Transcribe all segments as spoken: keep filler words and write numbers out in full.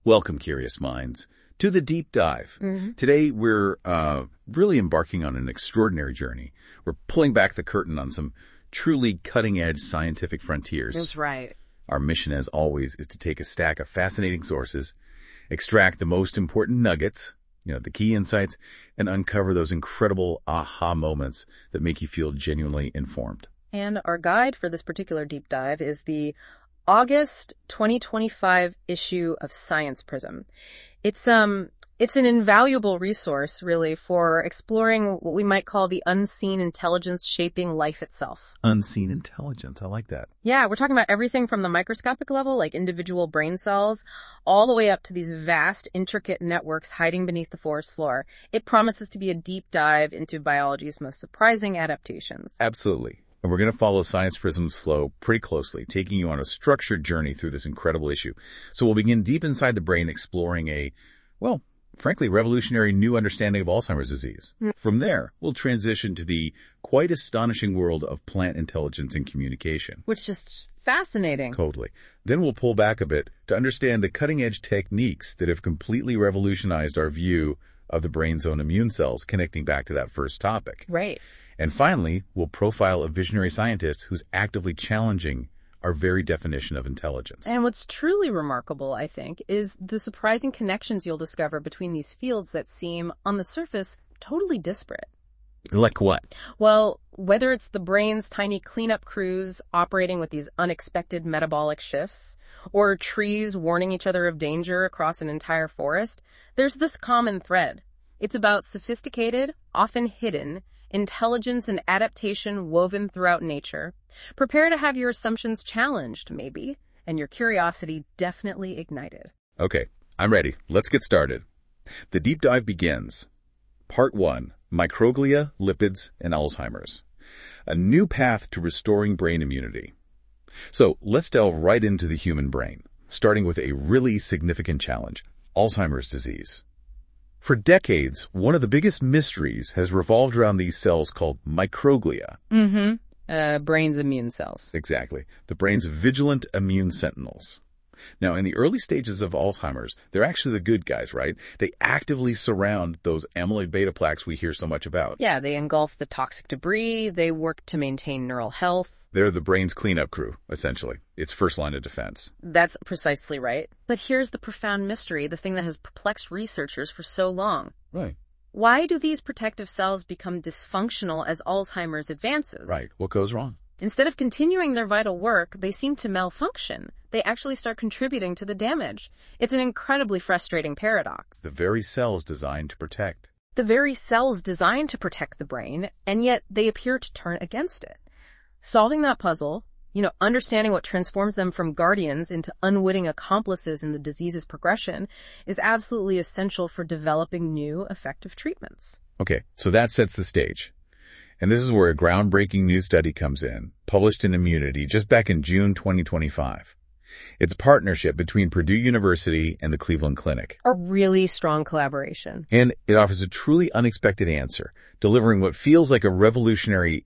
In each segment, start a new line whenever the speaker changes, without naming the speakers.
Welcome, curious minds, to the deep dive.
Mm-hmm.
Today, we're uh, really embarking on an extraordinary journey. We're pulling back the curtain on some truly cutting-edge scientific frontiers.
That's right.
Our mission, as always, is to take a stack of fascinating sources, extract the most important nuggets, you know, the key insights, and uncover those incredible aha moments that make you feel genuinely informed.
And our guide for this particular deep dive is the August twenty twenty-five issue of Science Prism. It's um it's an invaluable resource, really, for exploring what we might call the unseen intelligence shaping life itself.
Unseen intelligence. I like that.
Yeah, we're talking about everything from the microscopic level, like individual brain cells, all the way up to these vast, intricate networks hiding beneath the forest floor. It promises to be a deep dive into biology's most surprising adaptations.
Absolutely. And we're going to follow Science Prism's flow pretty closely, taking you on a structured journey through this incredible issue. So we'll begin deep inside the brain, exploring a, well, frankly, revolutionary new understanding of Alzheimer's disease. Mm. From there, we'll transition to the quite astonishing world of plant intelligence and communication.
Which is just fascinating.
Totally. Then we'll pull back a bit to understand the cutting-edge techniques that have completely revolutionized our view of the brain's own immune cells, connecting back to that first topic.
Right.
And finally, we'll profile a visionary scientist who's actively challenging our very definition of intelligence.
And what's truly remarkable, I think, is the surprising connections you'll discover between these fields that seem, on the surface, totally disparate.
Like what?
Well, whether it's the brain's tiny cleanup crews operating with these unexpected metabolic shifts, or trees warning each other of danger across an entire forest, there's this common thread. It's about sophisticated, often hidden, intelligence and adaptation woven throughout nature. Prepare to have your assumptions challenged, maybe, and your curiosity definitely ignited.
Okay, I'm ready. Let's get started. The deep dive begins. Part one, Microglia, Lipids, and Alzheimer's. A new path to restoring brain immunity. So let's delve right into the human brain, starting with a really significant challenge, Alzheimer's disease. For decades, one of the biggest mysteries has revolved around these cells called microglia.
Mm-hmm. Uh, brain's immune cells.
Exactly. The brain's vigilant immune sentinels. Now, in the early stages of Alzheimer's, they're actually the good guys, right? They actively surround those amyloid beta plaques we hear so much about.
Yeah, they engulf the toxic debris. They work to maintain neural health.
They're the brain's cleanup crew, essentially. It's first line of defense.
That's precisely right. But here's the profound mystery, the thing that has perplexed researchers for so long.
Right.
Why do these protective cells become dysfunctional as Alzheimer's advances?
Right. What goes wrong?
Instead of continuing their vital work, they seem to malfunction. They actually start contributing to the damage. It's an incredibly frustrating paradox.
The very cells designed to protect.
The very cells designed to protect the brain, and yet they appear to turn against it. Solving that puzzle, you know, understanding what transforms them from guardians into unwitting accomplices in the disease's progression, is absolutely essential for developing new, effective treatments.
Okay, so that sets the stage. And this is where a groundbreaking new study comes in, published in Immunity just back in June twenty twenty-five. It's a partnership between Purdue University and the Cleveland Clinic.
A really strong collaboration.
And it offers a truly unexpected answer, delivering what feels like a revolutionary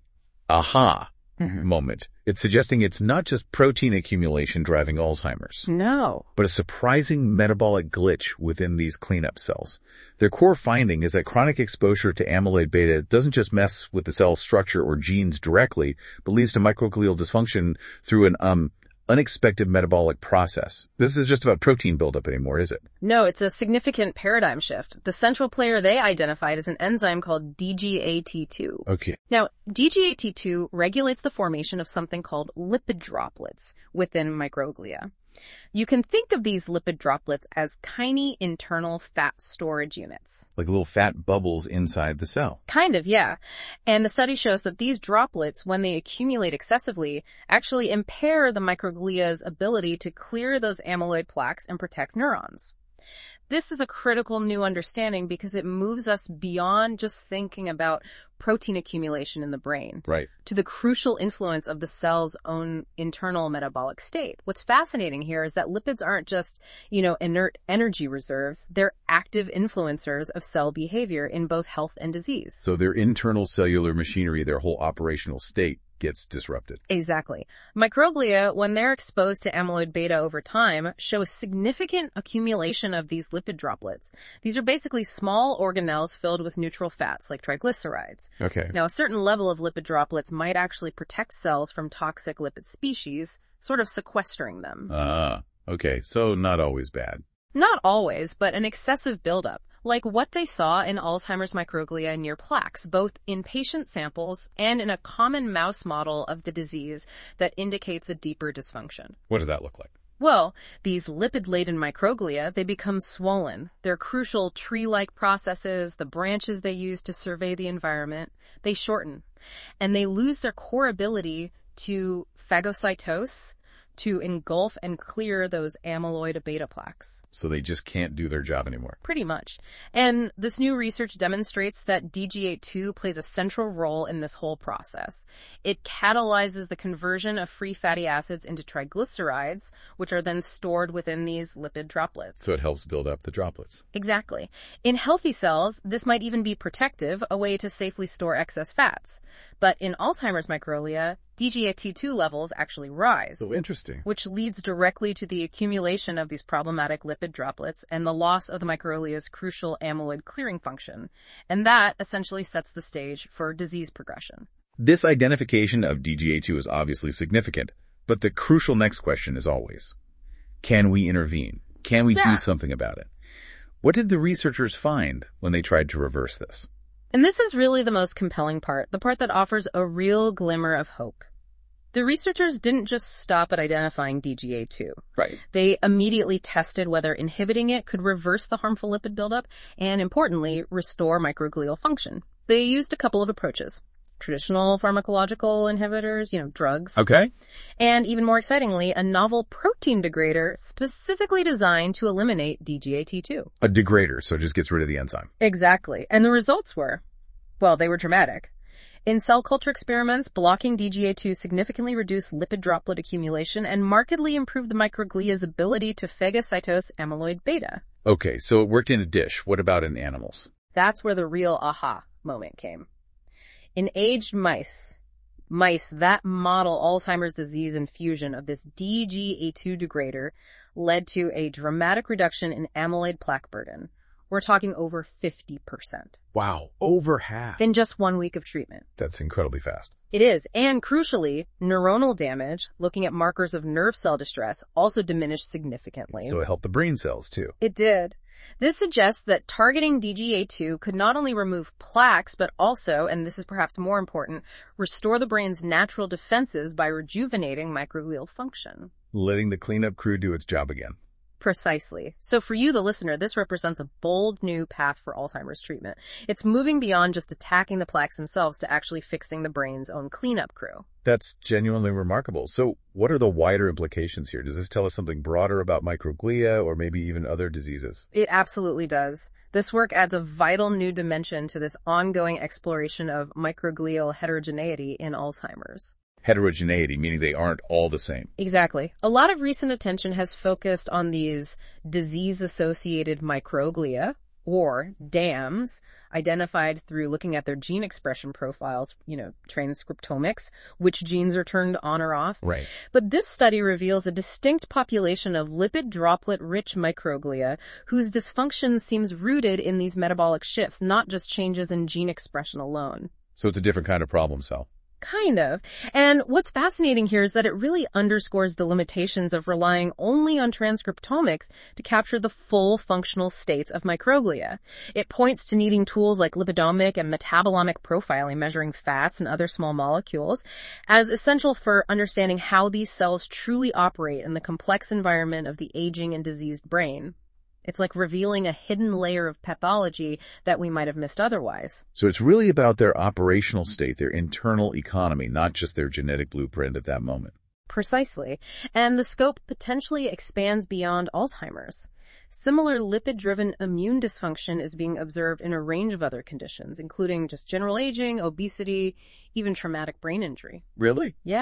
aha mm-hmm. moment. It's suggesting it's not just protein accumulation driving Alzheimer's.
No.
But a surprising metabolic glitch within these cleanup cells. Their core finding is that chronic exposure to amyloid beta doesn't just mess with the cell structure or genes directly, but leads to microglial dysfunction through an um unexpected metabolic process. This is just about protein buildup anymore, is it?
No, it's a significant paradigm shift. The central player they identified is an enzyme called D G A T two.
Okay.
Now, D G A T two regulates the formation of something called lipid droplets within microglia. You can think of these lipid droplets as tiny internal fat storage units.
Like little fat bubbles inside the cell.
Kind of, yeah. And the study shows that these droplets, when they accumulate excessively, actually impair the microglia's ability to clear those amyloid plaques and protect neurons. This is a critical new understanding because it moves us beyond just thinking about protein accumulation in the brain.
Right.
To the crucial influence of the cell's own internal metabolic state. What's fascinating here is that lipids aren't just, you know, inert energy reserves. They're active influencers of cell behavior in both health and disease.
So their internal cellular machinery, their whole operational state, gets disrupted.
Exactly. Microglia, when they're exposed to amyloid beta over time, show a significant accumulation of these lipid droplets. These are basically small organelles filled with neutral fats, like triglycerides.
Okay.
Now, a certain level of lipid droplets might actually protect cells from toxic lipid species, sort of sequestering them.
Ah, okay. So not always bad.
Not always, but an excessive buildup, like what they saw in Alzheimer's microglia near plaques, both in patient samples and in a common mouse model of the disease that indicates a deeper dysfunction.
What does that look like?
Well, these lipid-laden microglia, they become swollen. They're crucial tree-like processes, the branches they use to survey the environment, they shorten. And they lose their core ability to phagocytose, to engulf and clear those amyloid beta plaques.
So they just can't do their job anymore.
Pretty much. And this new research demonstrates that D G A two plays a central role in this whole process. It catalyzes the conversion of free fatty acids into triglycerides, which are then stored within these lipid droplets.
So it helps build up the droplets.
Exactly. In healthy cells, this might even be protective, a way to safely store excess fats. But in Alzheimer's microglia, D G A T two levels actually rise.
So interesting.
Which leads directly to the accumulation of these problematic lipid droplets and the loss of the microglia's crucial amyloid clearing function. And that essentially sets the stage for disease progression.
This identification of D G A two is obviously significant, but the crucial next question is always, can we intervene? Can we
Yeah.
do something about it? What did the researchers find when they tried to reverse this?
And this is really the most compelling part, the part that offers a real glimmer of hope. The researchers didn't just stop at identifying D G A two.
Right.
They immediately tested whether inhibiting it could reverse the harmful lipid buildup and, importantly, restore microglial function. They used a couple of approaches. Traditional pharmacological inhibitors, you know, drugs.
Okay.
And even more excitingly, a novel protein degrader specifically designed to eliminate D G A T two.
A degrader, so it just gets rid of the enzyme.
Exactly. And the results were, well, they were dramatic. In cell culture experiments, blocking D G A two significantly reduced lipid droplet accumulation and markedly improved the microglia's ability to phagocytose amyloid beta.
Okay, so it worked in a dish. What about in animals?
That's where the real aha moment came. In aged mice, mice that model Alzheimer's disease infusion of this D G A two degrader led to a dramatic reduction in amyloid plaque burden. We're talking over fifty percent.
Wow, over half.
In just one week of treatment.
That's incredibly fast.
It is. And crucially, neuronal damage, looking at markers of nerve cell distress, also diminished significantly.
So it helped the brain cells, too.
It did. This suggests that targeting D G A two could not only remove plaques, but also, and this is perhaps more important, restore the brain's natural defenses by rejuvenating microglial function.
Letting the cleanup crew do its job again.
Precisely. So for you, the listener, this represents a bold new path for Alzheimer's treatment. It's moving beyond just attacking the plaques themselves to actually fixing the brain's own cleanup crew.
That's genuinely remarkable. So what are the wider implications here? Does this tell us something broader about microglia or maybe even other diseases?
It absolutely does. This work adds a vital new dimension to this ongoing exploration of microglial heterogeneity in Alzheimer's.
Heterogeneity, meaning they aren't all the same.
Exactly. A lot of recent attention has focused on these disease-associated microglia, or D A Ms, identified through looking at their gene expression profiles, you know, transcriptomics, which genes are turned on or off.
Right.
But this study reveals a distinct population of lipid droplet-rich microglia whose dysfunction seems rooted in these metabolic shifts, not just changes in gene expression alone.
So it's a different kind of problem cell.
Kind of. And what's fascinating here is that it really underscores the limitations of relying only on transcriptomics to capture the full functional states of microglia. It points to needing tools like lipidomic and metabolomic profiling, measuring fats and other small molecules, as essential for understanding how these cells truly operate in the complex environment of the aging and diseased brain. It's like revealing a hidden layer of pathology that we might have missed otherwise.
So it's really about their operational state, their internal economy, not just their genetic blueprint at that moment.
Precisely. And the scope potentially expands beyond Alzheimer's. Similar lipid-driven immune dysfunction is being observed in a range of other conditions, including just general aging, obesity, even traumatic brain injury.
Really?
Yeah.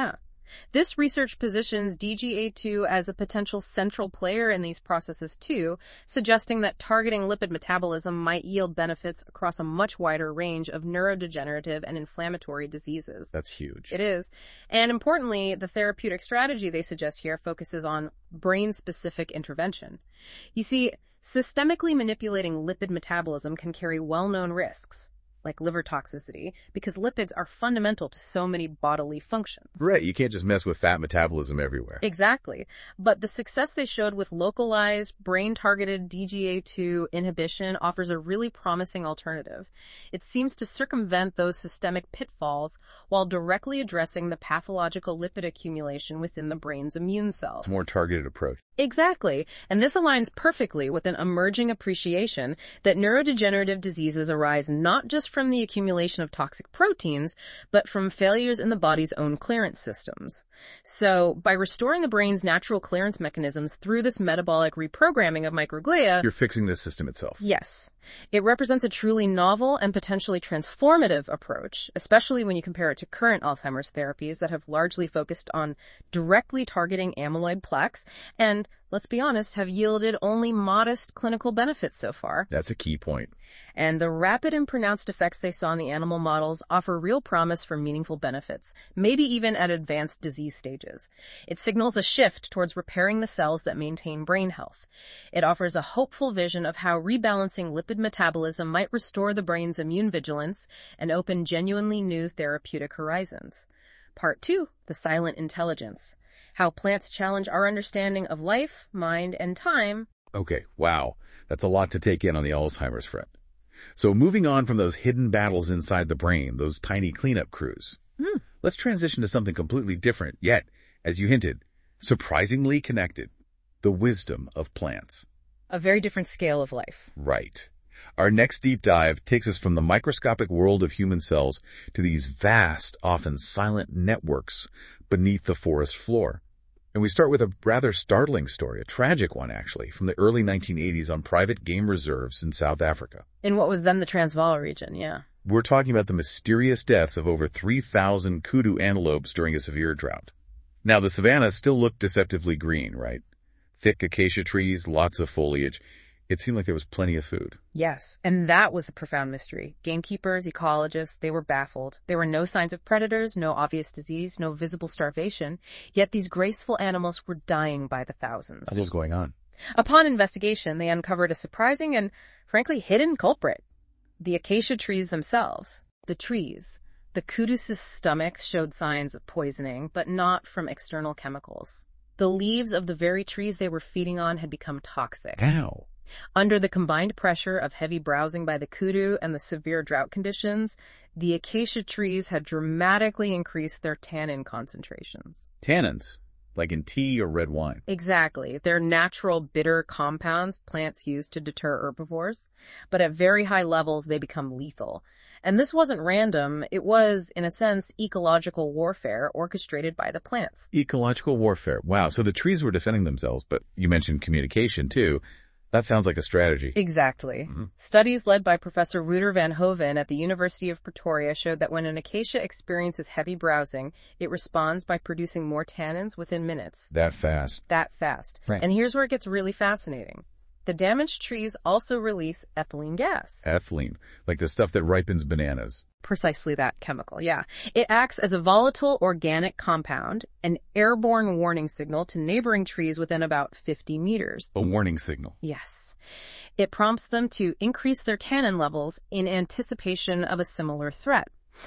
This research positions D G A two as a potential central player in these processes too, suggesting that targeting lipid metabolism might yield benefits across a much wider range of neurodegenerative and inflammatory diseases.
That's huge.
It is. And importantly, the therapeutic strategy they suggest here focuses on brain-specific intervention. You see, systemically manipulating lipid metabolism can carry well-known risks, like liver toxicity, because lipids are fundamental to so many bodily functions.
Right, you can't just mess with fat metabolism everywhere.
Exactly. But the success they showed with localized, brain-targeted D G A two inhibition offers a really promising alternative. It seems to circumvent those systemic pitfalls while directly addressing the pathological lipid accumulation within the brain's immune cells.
It's a more targeted approach.
Exactly. And this aligns perfectly with an emerging appreciation that neurodegenerative diseases arise not just from the accumulation of toxic proteins, but from failures in the body's own clearance systems. So, by restoring the brain's natural clearance mechanisms through this metabolic reprogramming of microglia,
You're fixing the system itself.
yes, it represents a truly novel and potentially transformative approach, especially when you compare it to current Alzheimer's therapies that have largely focused on directly targeting amyloid plaques and, let's be honest, have yielded only modest clinical benefits so far.
That's a key point.
And the rapid and pronounced effects they saw in the animal models offer real promise for meaningful benefits, maybe even at advanced disease stages. It signals a shift towards repairing the cells that maintain brain health. It offers a hopeful vision of how rebalancing lipid metabolism might restore the brain's immune vigilance and open genuinely new therapeutic horizons. Part two, the silent intelligence. How plants challenge our understanding of life, mind, and time.
Okay, wow. That's a lot to take in on the Alzheimer's front. So moving on from those hidden battles inside the brain, those tiny cleanup crews,
Hmm.
let's transition to something completely different, yet, as you hinted, surprisingly connected. The wisdom of plants.
A very different scale of life.
Right. Our next deep dive takes us from the microscopic world of human cells to these vast, often silent networks beneath the forest floor. And we start with a rather startling story, a tragic one actually, from the early nineteen eighties on private game reserves in South Africa.
In what was then the Transvaal region, yeah.
We're talking about the mysterious deaths of over three thousand kudu antelopes during a severe drought. Now, the savanna still looked deceptively green, right? Thick acacia trees, lots of foliage. It seemed like there was plenty of food.
Yes, and that was the profound mystery. Gamekeepers, ecologists, they were baffled. There were no signs of predators, no obvious disease, no visible starvation, yet these graceful animals were dying by the thousands.
What was going on?
Upon investigation, they uncovered a surprising and, frankly, hidden culprit. The acacia trees themselves. The trees. The kudus' stomachs showed signs of poisoning, but not from external chemicals. The leaves of the very trees they were feeding on had become toxic.
How?
Under the combined pressure of heavy browsing by the kudu and the severe drought conditions, the acacia trees had dramatically increased their tannin concentrations.
Tannins, like in tea or red wine.
Exactly. They're natural bitter compounds plants use to deter herbivores, but at very high levels they become lethal. And this wasn't random. It was, in a sense, ecological warfare orchestrated by the plants.
Ecological warfare. Wow, so the trees were defending themselves, but you mentioned communication too. That sounds like a strategy.
Exactly.
Mm-hmm.
Studies led by Professor Wouter van Hoven at the University of Pretoria showed that when an acacia experiences heavy browsing, it responds by producing more tannins within minutes.
That fast.
That fast.
Right.
And here's where it gets really fascinating. The damaged trees also release ethylene gas.
Ethylene, like the stuff that ripens bananas.
Precisely that chemical, yeah. It acts as a volatile organic compound, an airborne warning signal to neighboring trees within about fifty meters.
A warning signal.
Yes. It prompts them to increase their tannin levels in anticipation of a similar threat.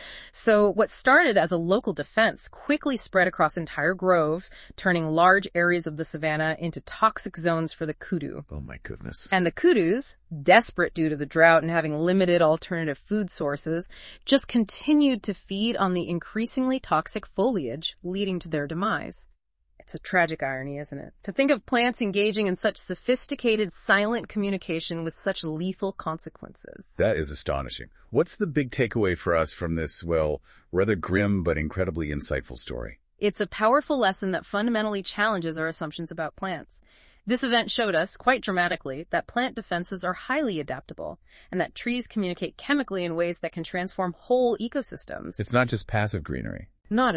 So what started as a local defense quickly spread across entire groves, turning large areas of the savanna into toxic zones for the kudu.
Oh my goodness.
And the kudus, desperate due to the drought and having limited alternative food sources, just continued to feed on the increasingly toxic foliage, leading to their demise. It's a tragic irony, isn't it? To think of plants engaging in such sophisticated, silent communication with such lethal consequences.
That is astonishing. What's the big takeaway for us from this, well, rather grim but incredibly insightful story?
It's a powerful lesson that fundamentally challenges our assumptions about plants. This event showed us, quite dramatically, that plant defenses are highly adaptable, and that trees communicate chemically in ways that can transform whole ecosystems.
It's not just passive greenery.
Not at all.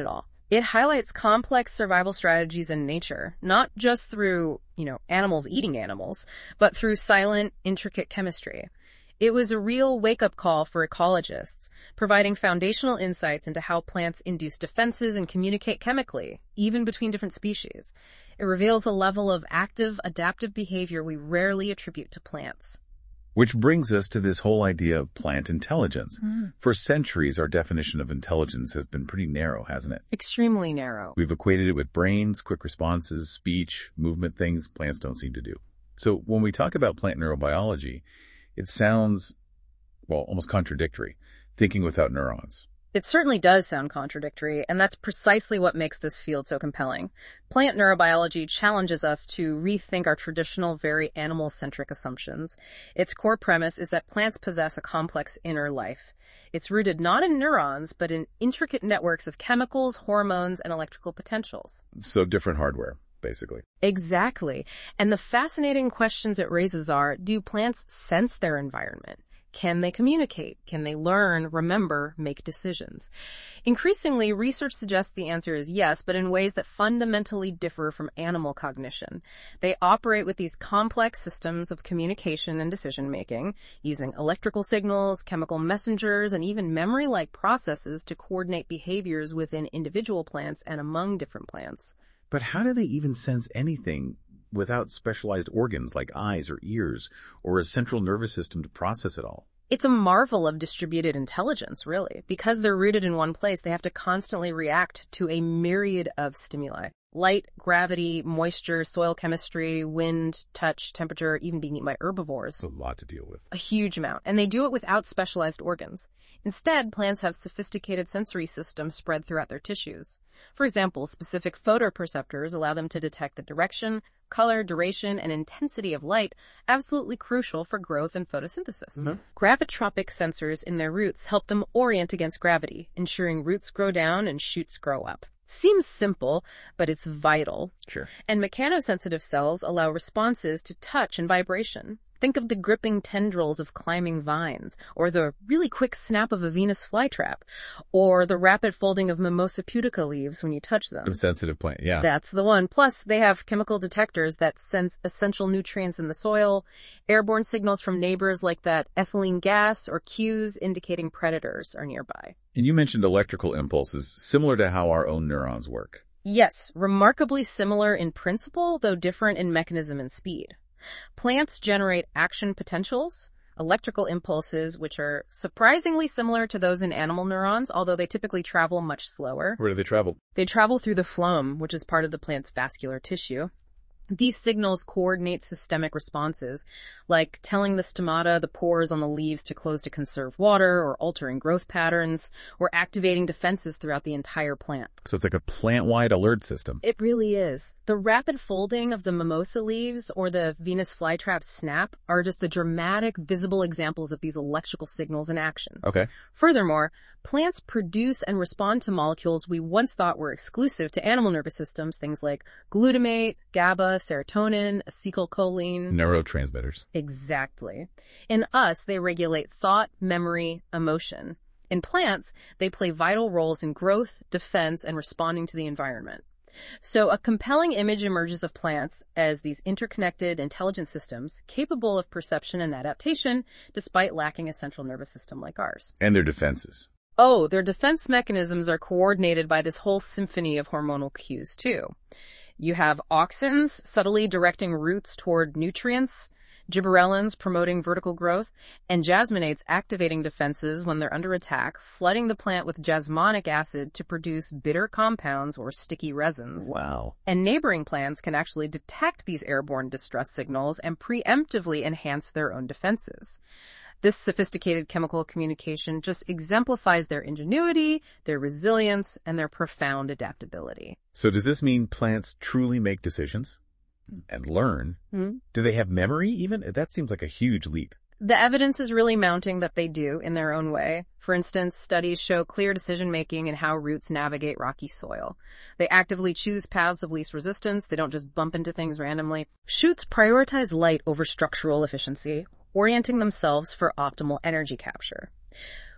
It highlights complex survival strategies in nature, not just through, you know, animals eating animals, but through silent, intricate chemistry. It was a real wake-up call for ecologists, providing foundational insights into how plants induce defenses and communicate chemically, even between different species. It reveals a level of active, adaptive behavior we rarely attribute to plants.
Which brings us to this whole idea of plant intelligence.
Mm.
For centuries, our definition of intelligence has been pretty narrow, hasn't it?
Extremely narrow.
We've equated it with brains, quick responses, speech, movement, things plants don't seem to do. So when we talk about plant neurobiology, it sounds, well, almost contradictory, thinking without neurons.
It certainly does sound contradictory, and that's precisely what makes this field so compelling. Plant neurobiology challenges us to rethink our traditional, very animal-centric assumptions. Its core premise is that plants possess a complex inner life. It's rooted not in neurons, but in intricate networks of chemicals, hormones, and electrical potentials.
So different hardware, basically.
Exactly. And the fascinating questions it raises are, do plants sense their environment? Can they communicate? Can they learn, remember, make decisions? Increasingly, research suggests the answer is yes, but in ways that fundamentally differ from animal cognition. They operate with these complex systems of communication and decision-making, using electrical signals, chemical messengers, and even memory-like processes to coordinate behaviors within individual plants and among different plants.
But how do they even sense anything without specialized organs like eyes or ears or a central nervous system to process it all?
It's a marvel of distributed intelligence, really. Because they're rooted in one place, they have to constantly react to a myriad of stimuli. Light, gravity, moisture, soil chemistry, wind, touch, temperature, even being eaten by herbivores.
A lot to deal with.
A huge amount. And they do it without specialized organs. Instead, plants have sophisticated sensory systems spread throughout their tissues. For example, specific photoperceptors allow them to detect the direction, color, duration, and intensity of light, absolutely crucial for growth and photosynthesis.
Mm-hmm.
Gravitropic sensors in their roots help them orient against gravity, ensuring roots grow down and shoots grow up. Seems simple, but it's vital.
Sure.
And mechanosensitive cells allow responses to touch and vibration. Think of the gripping tendrils of climbing vines, or the really quick snap of a Venus flytrap, or the rapid folding of Mimosa pudica leaves when you touch them.
A sensitive plant, yeah.
That's the one. Plus, they have chemical detectors that sense essential nutrients in the soil, airborne signals from neighbors like that ethylene gas, or cues indicating predators are nearby.
And you mentioned electrical impulses, similar to how our own neurons work.
Yes, remarkably similar in principle, though different in mechanism and speed. Plants generate action potentials, electrical impulses, which are surprisingly similar to those in animal neurons, although they typically travel much slower.
Where do they travel?
They travel through the phloem, which is part of the plant's vascular tissue. These signals coordinate systemic responses, like telling the stomata, the pores on the leaves, to close to conserve water, or altering growth patterns, or activating defenses throughout the entire plant.
So it's like a plant-wide alert system.
It really is. The rapid folding of the mimosa leaves or the Venus flytrap snap are just the dramatic, visible examples of these electrical signals in action.
Okay.
Furthermore, plants produce and respond to molecules we once thought were exclusive to animal nervous systems, things like glutamate, GABA, serotonin, acetylcholine.
Neurotransmitters.
Exactly. In us, they regulate thought, memory, emotion. In plants, they play vital roles in growth, defense, and responding to the environment. So a compelling image emerges of plants as these interconnected, intelligent systems capable of perception and adaptation despite lacking a central nervous system like ours.
And their defenses.
Oh, their defense mechanisms are coordinated by this whole symphony of hormonal cues, too. You have auxins subtly directing roots toward nutrients, gibberellins promoting vertical growth, and jasminates activating defenses when they're under attack, flooding the plant with jasmonic acid to produce bitter compounds or sticky resins.
Wow.
And neighboring plants can actually detect these airborne distress signals and preemptively enhance their own defenses. This sophisticated chemical communication just exemplifies their ingenuity, their resilience, and their profound adaptability.
So does this mean plants truly make decisions and learn?
Hmm?
Do they have memory even? That seems like a huge leap.
The evidence is really mounting that they do in their own way. For instance, studies show clear decision-making in how roots navigate rocky soil. They actively choose paths of least resistance. They don't just bump into things randomly. Shoots prioritize light over structural efficiency, orienting themselves for optimal energy capture.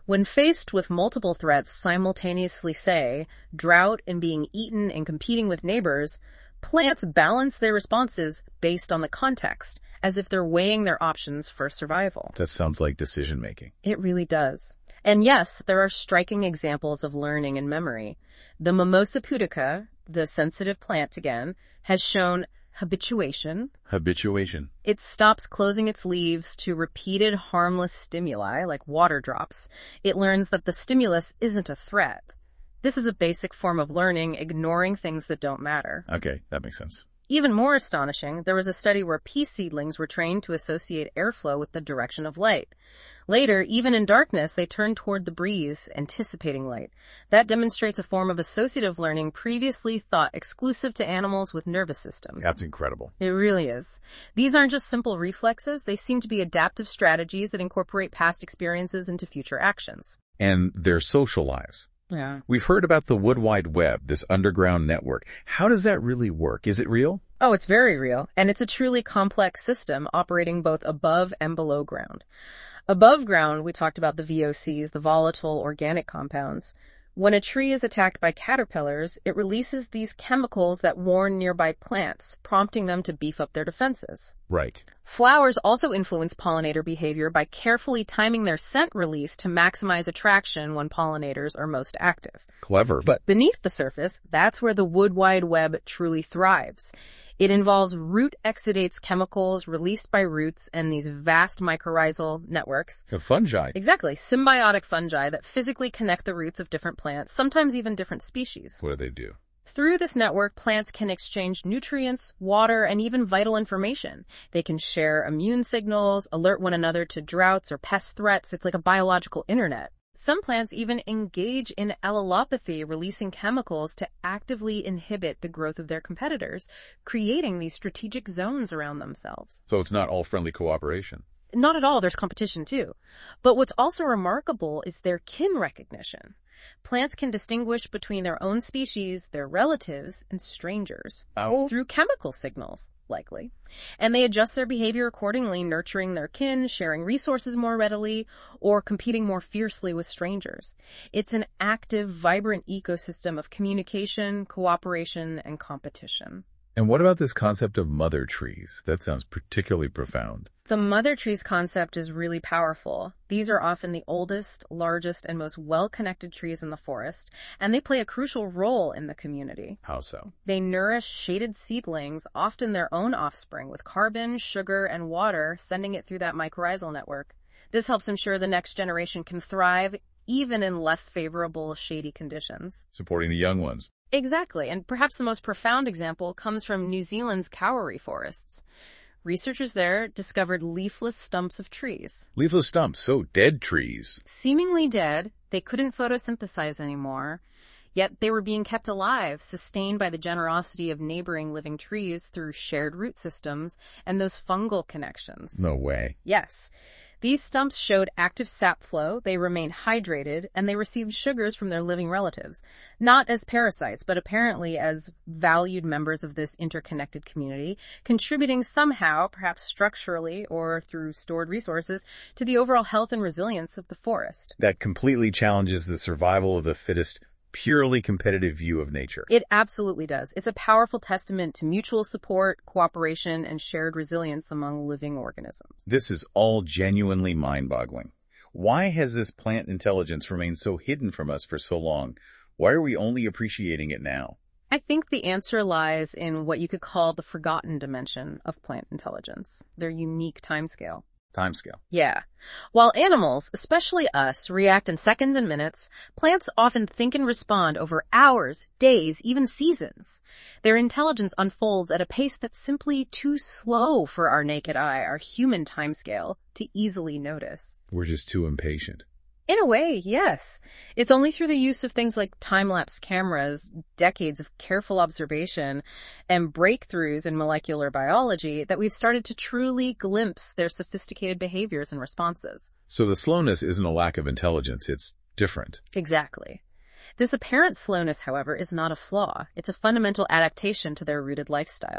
When faced with multiple threats simultaneously, say, drought and being eaten and competing with neighbors, plants balance their responses based on the context, as if they're weighing their options for survival.
That sounds like decision-making.
It really does. And yes, there are striking examples of learning and memory. The Mimosa pudica, the sensitive plant again, has shown habituation.
Habituation.
It stops closing its leaves to repeated harmless stimuli, like water drops. It learns that the stimulus isn't a threat. This is a basic form of learning, ignoring things that don't matter.
Okay, that makes sense.
Even more astonishing, there was a study where pea seedlings were trained to associate airflow with the direction of light. Later, even in darkness, they turned toward the breeze, anticipating light. That demonstrates a form of associative learning previously thought exclusive to animals with nervous systems.
That's incredible.
It really is. These aren't just simple reflexes, they seem to be adaptive strategies that incorporate past experiences into future actions.
And their social lives.
Yeah.
We've heard about the Wood Wide Web, this underground network. How does that really work? Is it real?
Oh, it's very real, and it's a truly complex system operating both above and below ground. Above ground, we talked about the V O Cs, the volatile organic compounds. When a tree is attacked by caterpillars, it releases these chemicals that warn nearby plants, prompting them to beef up their defenses.
Right.
Flowers also influence pollinator behavior by carefully timing their scent release to maximize attraction when pollinators are most active.
Clever, but
beneath the surface, that's where the Wood Wide Web truly thrives. It involves root exudates chemicals released by roots and these vast mycorrhizal networks.
The fungi.
Exactly. Symbiotic fungi that physically connect the roots of different plants, sometimes even different species.
What do they do?
Through this network, plants can exchange nutrients, water, and even vital information. They can share immune signals, alert one another to droughts or pest threats. It's like a biological internet. Some plants even engage in allelopathy, releasing chemicals to actively inhibit the growth of their competitors, creating these strategic zones around themselves.
So it's not all friendly cooperation.
Not at all. There's competition too. But what's also remarkable is their kin recognition. Plants can distinguish between their own species, their relatives, and strangers.
Oh.
Through chemical signals, likely. And they adjust their behavior accordingly, nurturing their kin, sharing resources more readily, or competing more fiercely with strangers. It's an active, vibrant ecosystem of communication, cooperation, and competition.
And what about this concept of mother trees? That sounds particularly profound.
The mother trees concept is really powerful. These are often the oldest, largest, and most well-connected trees in the forest, and they play a crucial role in the community.
How so?
They nourish shaded seedlings, often their own offspring, with carbon, sugar, and water, sending it through that mycorrhizal network. This helps ensure the next generation can thrive even in less favorable shady conditions.
Supporting the young ones.
Exactly, and perhaps the most profound example comes from New Zealand's Kauri forests. Researchers there discovered leafless stumps of trees.
Leafless stumps, so dead trees.
Seemingly dead, they couldn't photosynthesize anymore, yet they were being kept alive, sustained by the generosity of neighboring living trees through shared root systems and those fungal connections.
No way.
Yes. These stumps showed active sap flow, they remained hydrated, and they received sugars from their living relatives. Not as parasites, but apparently as valued members of this interconnected community, contributing somehow, perhaps structurally or through stored resources, to the overall health and resilience of the forest.
That completely challenges the survival of the fittest, purely competitive view of nature.
It absolutely does. It's a powerful testament to mutual support, cooperation, and shared resilience among living organisms.
This is all genuinely mind-boggling. Why has this plant intelligence remained so hidden from us for so long? Why are we only appreciating it now?
I think the answer lies in what you could call the forgotten dimension of plant intelligence, their unique timescale.
Timescale.
Yeah. While animals, especially us, react in seconds and minutes, plants often think and respond over hours, days, even seasons. Their intelligence unfolds at a pace that's simply too slow for our naked eye, our human timescale, to easily notice.
We're just too impatient.
In a way, yes. It's only through the use of things like time-lapse cameras, decades of careful observation, and breakthroughs in molecular biology that we've started to truly glimpse their sophisticated behaviors and responses.
So the slowness isn't a lack of intelligence, it's different.
Exactly. This apparent slowness, however, is not a flaw. It's a fundamental adaptation to their rooted lifestyle.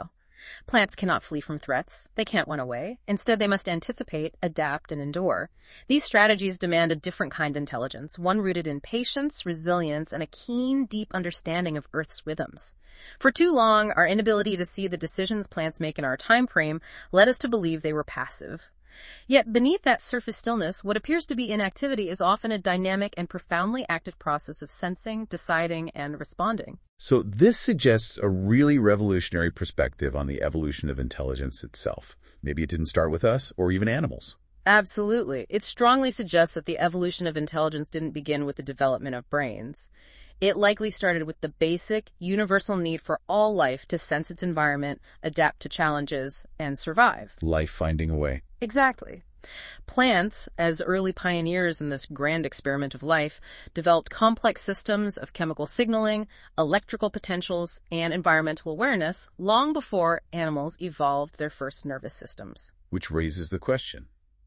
Plants cannot flee from threats. They can't run away. Instead, they must anticipate, adapt, and endure. These strategies demand a different kind of intelligence, one rooted in patience, resilience, and a keen, deep understanding of Earth's rhythms. For too long, our inability to see the decisions plants make in our time frame led us to believe they were passive. Yet beneath that surface stillness, what appears to be inactivity is often a dynamic and profoundly active process of sensing, deciding, and responding.
So this suggests a really revolutionary perspective on the evolution of intelligence itself. Maybe it didn't start with us or even animals.
Absolutely. It strongly suggests that the evolution of intelligence didn't begin with the development of brains. It likely started with the basic, universal need for all life to sense its environment, adapt to challenges, and survive.
Life finding a way.
Exactly. Plants, as early pioneers in this grand experiment of life, developed complex systems of chemical signaling, electrical potentials, and environmental awareness long before animals evolved their first nervous systems.
Which raises the question,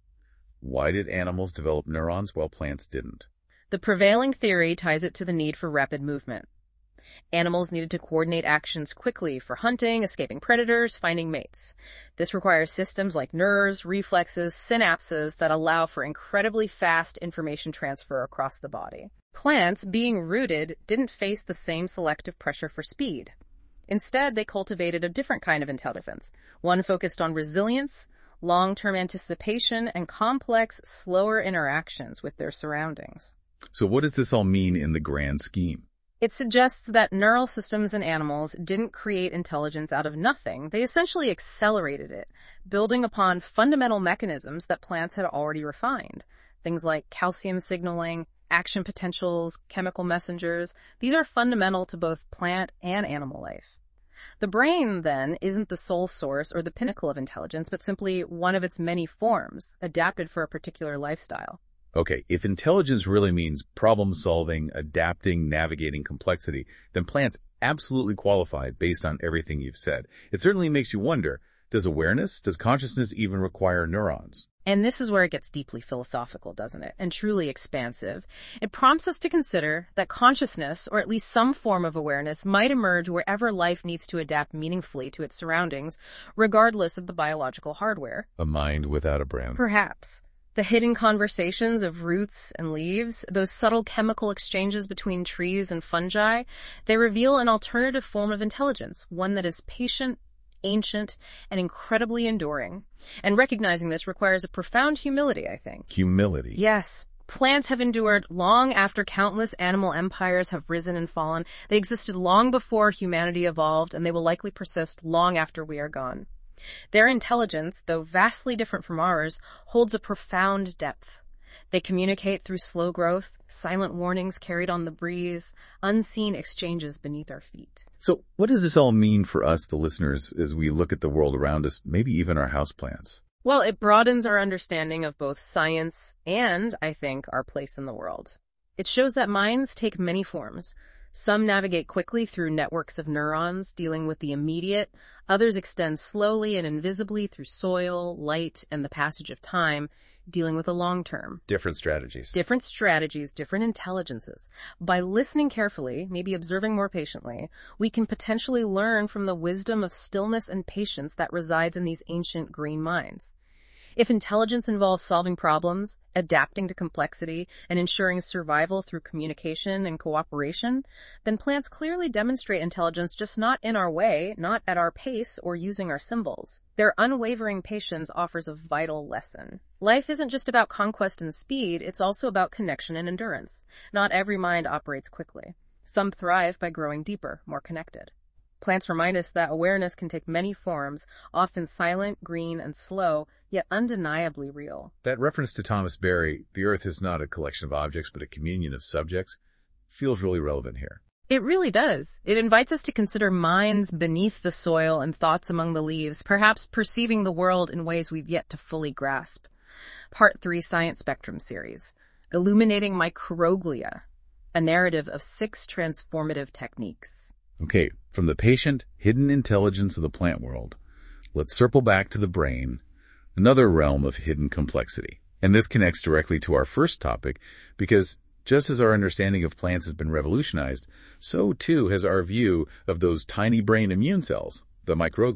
why did animals develop neurons while plants didn't?
The prevailing theory ties it to the need for rapid movement. Animals needed to coordinate actions quickly for hunting, escaping predators, finding mates. This requires systems like nerves, reflexes, synapses that allow for incredibly fast information transfer across the body. Plants, being rooted, didn't face the same selective pressure for speed. Instead, they cultivated a different kind of intelligence, one focused on resilience, long-term anticipation, and complex, slower interactions with their surroundings.
So what does this all mean in the grand scheme?
It suggests that neural systems in animals didn't create intelligence out of nothing. They essentially accelerated it, building upon fundamental mechanisms that plants had already refined. Things like calcium signaling, action potentials, chemical messengers. These are fundamental to both plant and animal life. The brain, then, isn't the sole source or the pinnacle of intelligence, but simply one of its many forms, adapted for a particular lifestyle.
Okay, if intelligence really means problem-solving, adapting, navigating complexity, then plants absolutely qualify based on everything you've said. It certainly makes you wonder, does awareness, does consciousness even require neurons?
And this is where it gets deeply philosophical, doesn't it? And truly expansive. It prompts us to consider that consciousness, or at least some form of awareness, might emerge wherever life needs to adapt meaningfully to its surroundings, regardless of the biological hardware.
A mind without a brain.
Perhaps. The hidden conversations of roots and leaves, those subtle chemical exchanges between trees and fungi, they reveal an alternative form of intelligence, one that is patient, ancient, and incredibly enduring. And recognizing this requires a profound humility, I think.
Humility?
Yes. Plants have endured long after countless animal empires have risen and fallen. They existed long before humanity evolved, and they will likely persist long after we are gone. Their intelligence, though vastly different from ours, holds a profound depth. They communicate through slow growth, silent warnings carried on the breeze, unseen exchanges beneath our feet.
So what does this all mean for us, the listeners, as we look at the world around us, maybe even our houseplants?
Well, it broadens our understanding of both science and, I think, our place in the world. It shows that minds take many forms. Some navigate quickly through networks of neurons, dealing with the immediate. Others extend slowly and invisibly through soil, light, and the passage of time, dealing with the long term.
Different strategies.
Different strategies, different intelligences. By listening carefully, maybe observing more patiently, we can potentially learn from the wisdom of stillness and patience that resides in these ancient green minds. If intelligence involves solving problems, adapting to complexity, and ensuring survival through communication and cooperation, then plants clearly demonstrate intelligence, just not in our way, not at our pace, or using our symbols. Their unwavering patience offers a vital lesson. Life isn't just about conquest and speed, it's also about connection and endurance. Not every mind operates quickly. Some thrive by growing deeper, more connected. Plants remind us that awareness can take many forms, often silent, green, and slow, yet undeniably real.
That reference to Thomas Berry, the Earth is not a collection of objects but a communion of subjects, feels really relevant here.
It really does. It invites us to consider minds beneath the soil and thoughts among the leaves, perhaps perceiving the world in ways we've yet to fully grasp. Part three Science Spectrum Series, Illuminating Microglia, a narrative of six transformative techniques.
Okay, from the patient, hidden intelligence of the plant world, let's circle back to the brain, another realm of hidden complexity. And this connects directly to our first topic, because just as our understanding of plants has been revolutionized, so too has our view of those tiny brain immune cells, the microglia.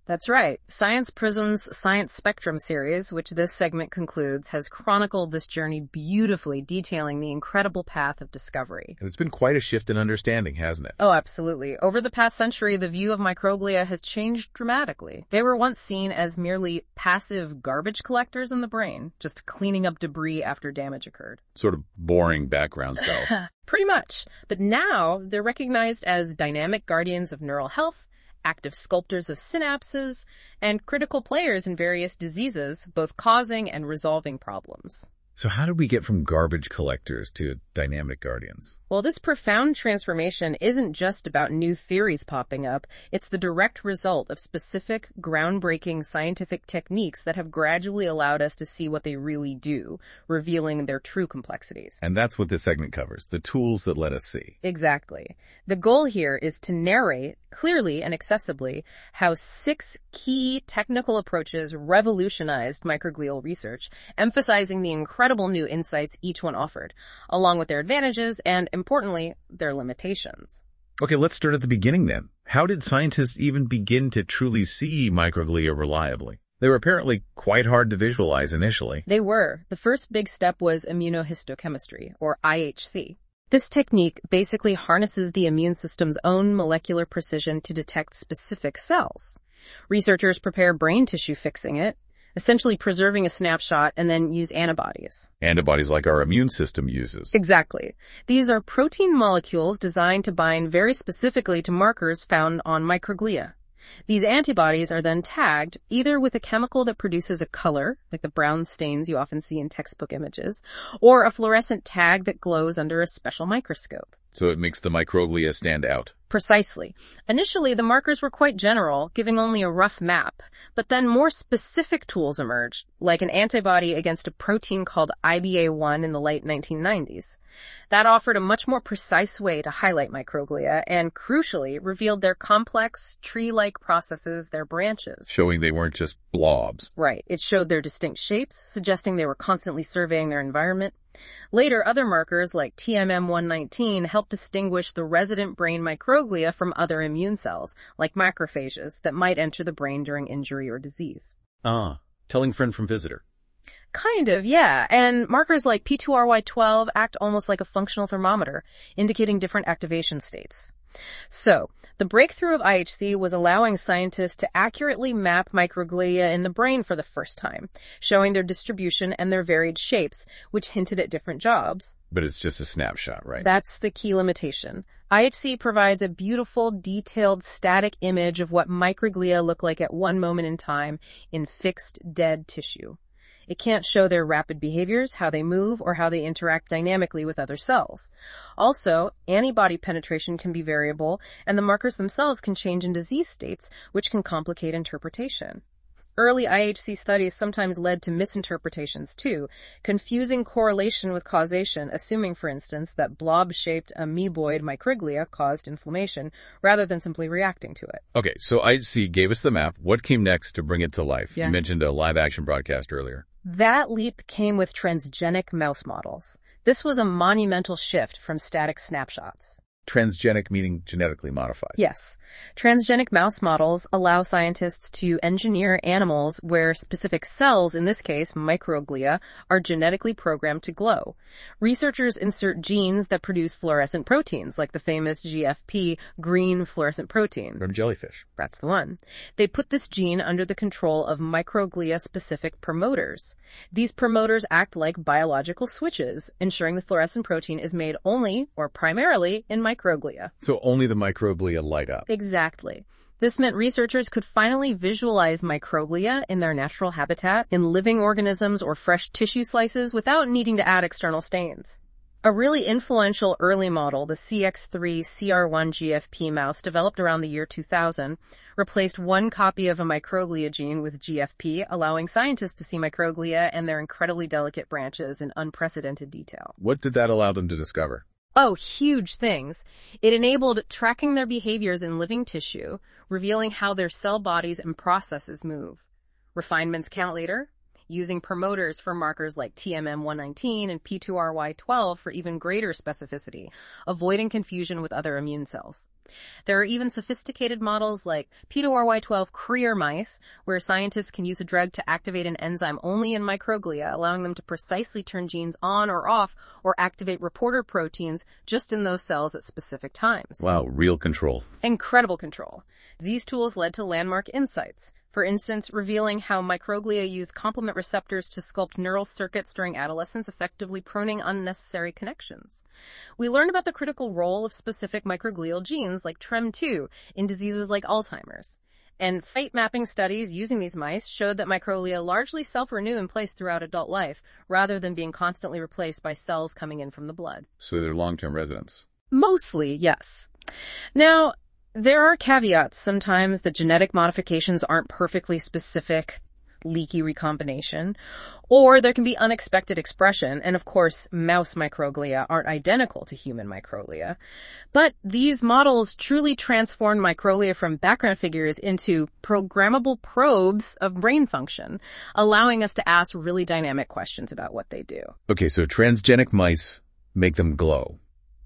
That's right. Science Prism's Science Spectrum series, which this segment concludes, has chronicled this journey beautifully, detailing the incredible path of discovery.
And it's been quite a shift in understanding, hasn't it?
Oh, absolutely. Over the past century, the view of microglia has changed dramatically. They were once seen as merely passive garbage collectors in the brain, just cleaning up debris after damage occurred.
Sort of boring background cells.
Pretty much. But now they're recognized as dynamic guardians of neural health, active sculptors of synapses, and critical players in various diseases, both causing and resolving problems.
So how did we get from garbage collectors to dynamic guardians?
Well, this profound transformation isn't just about new theories popping up. It's the direct result of specific, groundbreaking scientific techniques that have gradually allowed us to see what they really do, revealing their true complexities.
And that's what this segment covers, the tools that let us see.
Exactly. The goal here is to narrate clearly and accessibly how six key technical approaches revolutionized microglial research, emphasizing the incredible new insights each one offered, along with their advantages and, importantly, their limitations.
Okay, let's start at the beginning then. How did scientists even begin to truly see microglia reliably? They were apparently quite hard to visualize initially.
They were. The first big step was immunohistochemistry, or I H C. This technique basically harnesses the immune system's own molecular precision to detect specific cells. Researchers prepare brain tissue fixing it, essentially preserving a snapshot, and then use antibodies.
Antibodies like our immune system uses.
Exactly. These are protein molecules designed to bind very specifically to markers found on microglia. These antibodies are then tagged either with a chemical that produces a color, like the brown stains you often see in textbook images, or a fluorescent tag that glows under a special microscope.
So it makes the microglia stand out.
Precisely. Initially, the markers were quite general, giving only a rough map, but then more specific tools emerged, like an antibody against a protein called I B A one in the late nineteen nineties. That offered a much more precise way to highlight microglia and, crucially, revealed their complex, tree-like processes, their branches.
Showing they weren't just blobs.
Right. It showed their distinct shapes, suggesting they were constantly surveying their environment. Later, other markers like T M M one nineteen helped distinguish the resident brain microglia from other immune cells, like macrophages, that might enter the brain during injury or disease.
Ah, telling friend from visitor.
Kind of, yeah. And markers like P two R Y twelve act almost like a functional thermometer, indicating different activation states. So, the breakthrough of I H C was allowing scientists to accurately map microglia in the brain for the first time, showing their distribution and their varied shapes, which hinted at different jobs.
But it's just a snapshot, right?
That's the key limitation. I H C provides a beautiful, detailed, static image of what microglia look like at one moment in time in fixed, dead tissue. It can't show their rapid behaviors, how they move, or how they interact dynamically with other cells. Also, antibody penetration can be variable, and the markers themselves can change in disease states, which can complicate interpretation. Early I H C studies sometimes led to misinterpretations too, confusing correlation with causation, assuming, for instance, that blob-shaped amoeboid microglia caused inflammation, rather than simply reacting to it.
Okay, so I H C gave us the map. What came next to bring it to life?
Yeah.
You mentioned a live-action broadcast earlier.
That leap came with transgenic mouse models. This was a monumental shift from static snapshots.
Transgenic meaning genetically modified.
Yes. Transgenic mouse models allow scientists to engineer animals where specific cells, in this case microglia, are genetically programmed to glow. Researchers insert genes that produce fluorescent proteins, like the famous G F P, green fluorescent protein.
From jellyfish.
That's the one. They put this gene under the control of microglia-specific promoters. These promoters act like biological switches, ensuring the fluorescent protein is made only, or primarily, in microglia.
So only the microglia light up.
Exactly. This meant researchers could finally visualize microglia in their natural habitat, in living organisms or fresh tissue slices, without needing to add external stains. A really influential early model, the C X three C R one G F P mouse developed around the year two thousand, replaced one copy of a microglia gene with G F P, allowing scientists to see microglia and their incredibly delicate branches in unprecedented detail.
What did that allow them to discover?
Oh, huge things. It enabled tracking their behaviors in living tissue, revealing how their cell bodies and processes move. Refinements count later. using promoters for markers like T M M one nineteen and P two R Y twelve for even greater specificity, avoiding confusion with other immune cells. There are even sophisticated models like P two R Y twelve Krier mice, where scientists can use a drug to activate an enzyme only in microglia, allowing them to precisely turn genes on or off or activate reporter proteins just in those cells at specific times.
Wow, real control.
Incredible control. These tools led to landmark insights. For instance, revealing how microglia use complement receptors to sculpt neural circuits during adolescence, effectively pruning unnecessary connections. We learned about the critical role of specific microglial genes like T R E M two in diseases like Alzheimer's. And fate mapping studies using these mice showed that microglia largely self-renew in place throughout adult life, rather than being constantly replaced by cells coming in from the blood.
So they're long-term residents.
Mostly, yes. Now, there are caveats sometimes that genetic modifications aren't perfectly specific, leaky recombination, or there can be unexpected expression, and of course, mouse microglia aren't identical to human microglia. But these models truly transformed microglia from background figures into programmable probes of brain function, allowing us to ask really dynamic questions about what they do.
Okay, so transgenic mice make them glow.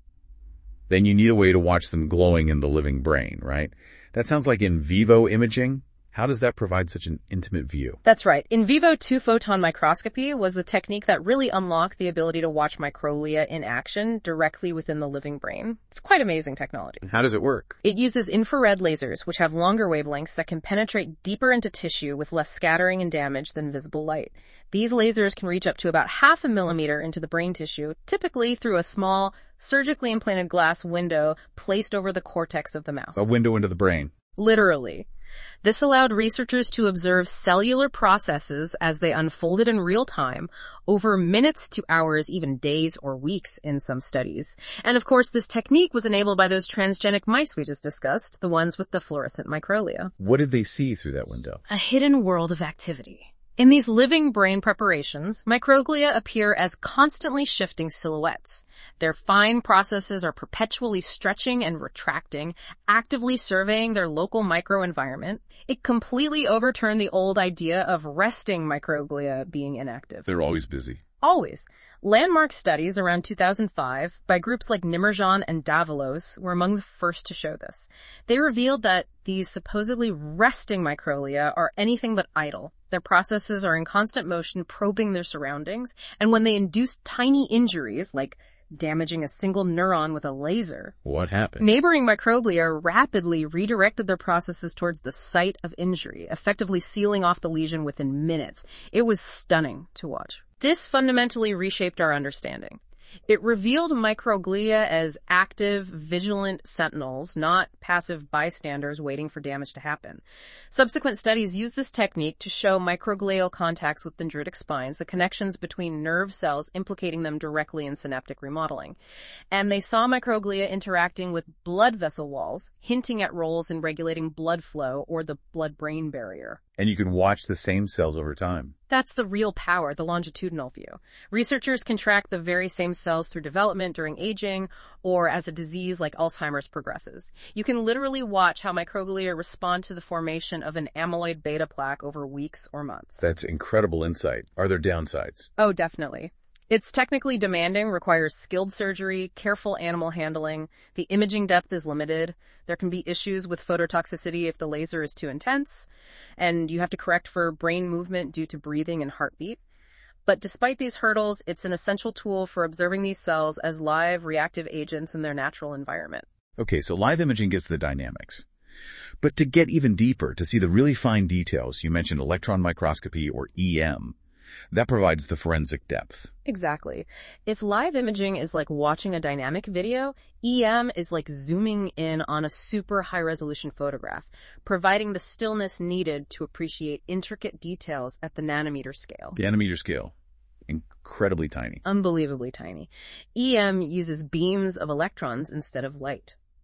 Then you need a way to watch them glowing in the living brain, right? That sounds like in vivo imaging. How does that provide such an intimate view?
That's right. In vivo two-photon microscopy was the technique that really unlocked the ability to watch microglia in action directly within the living brain. It's quite amazing technology.
How does it work?
It uses infrared lasers, which have longer wavelengths that can penetrate deeper into tissue with less scattering and damage than visible light. These lasers can reach up to about half a millimeter into the brain tissue, typically through a small, surgically implanted glass window placed over the cortex of the mouse.
A window into the brain.
Literally. This allowed researchers to observe cellular processes as they unfolded in real time over minutes to hours, even days or weeks in some studies. And of course, this technique was enabled by those transgenic mice we just discussed, the ones with the fluorescent microglia.
What did they see through that window?
A hidden world of activity. In these living brain preparations, microglia appear as constantly shifting silhouettes. Their fine processes are perpetually stretching and retracting, actively surveying their local microenvironment. It completely overturned the old idea of resting microglia being inactive.
They're always busy.
Always. Landmark studies around two thousand five by groups like Nimmerjan and Davalos were among the first to show this. They revealed that these supposedly resting microglia are anything but idle. Their processes are in constant motion, probing their surroundings, and when they induce tiny injuries, like damaging a single neuron with a laser,
what happened?
Neighboring microglia rapidly redirected their processes towards the site of injury, effectively sealing off the lesion within minutes. It was stunning to watch. This fundamentally reshaped our understanding. It revealed microglia as active, vigilant sentinels, not passive bystanders waiting for damage to happen. Subsequent studies used this technique to show microglial contacts with dendritic spines, the connections between nerve cells implicating them directly in synaptic remodeling. And they saw microglia interacting with blood vessel walls, hinting at roles in regulating blood flow or the blood-brain barrier.
And you can watch the same cells over time.
That's the real power, the longitudinal view. Researchers can track the very same cells through development during aging or as a disease like Alzheimer's progresses. You can literally watch how microglia respond to the formation of an amyloid beta plaque over weeks or months.
That's incredible insight. Are there downsides?
Oh, definitely. It's technically demanding, requires skilled surgery, careful animal handling. The imaging depth is limited. There can be issues with phototoxicity if the laser is too intense, and you have to correct for brain movement due to breathing and heartbeat. But despite these hurdles, it's an essential tool for observing these cells as live, reactive agents in their natural environment.
Okay, so live imaging gets the dynamics. But to get even deeper, to see the really fine details, you mentioned electron microscopy or E M. That provides the forensic depth.
Exactly. If live imaging is like watching a dynamic video, E M is like zooming in on a super high-resolution photograph, providing the stillness needed to appreciate intricate details at the nanometer scale.
The nanometer scale. Incredibly tiny.
Unbelievably tiny. E M uses beams of electrons instead of light.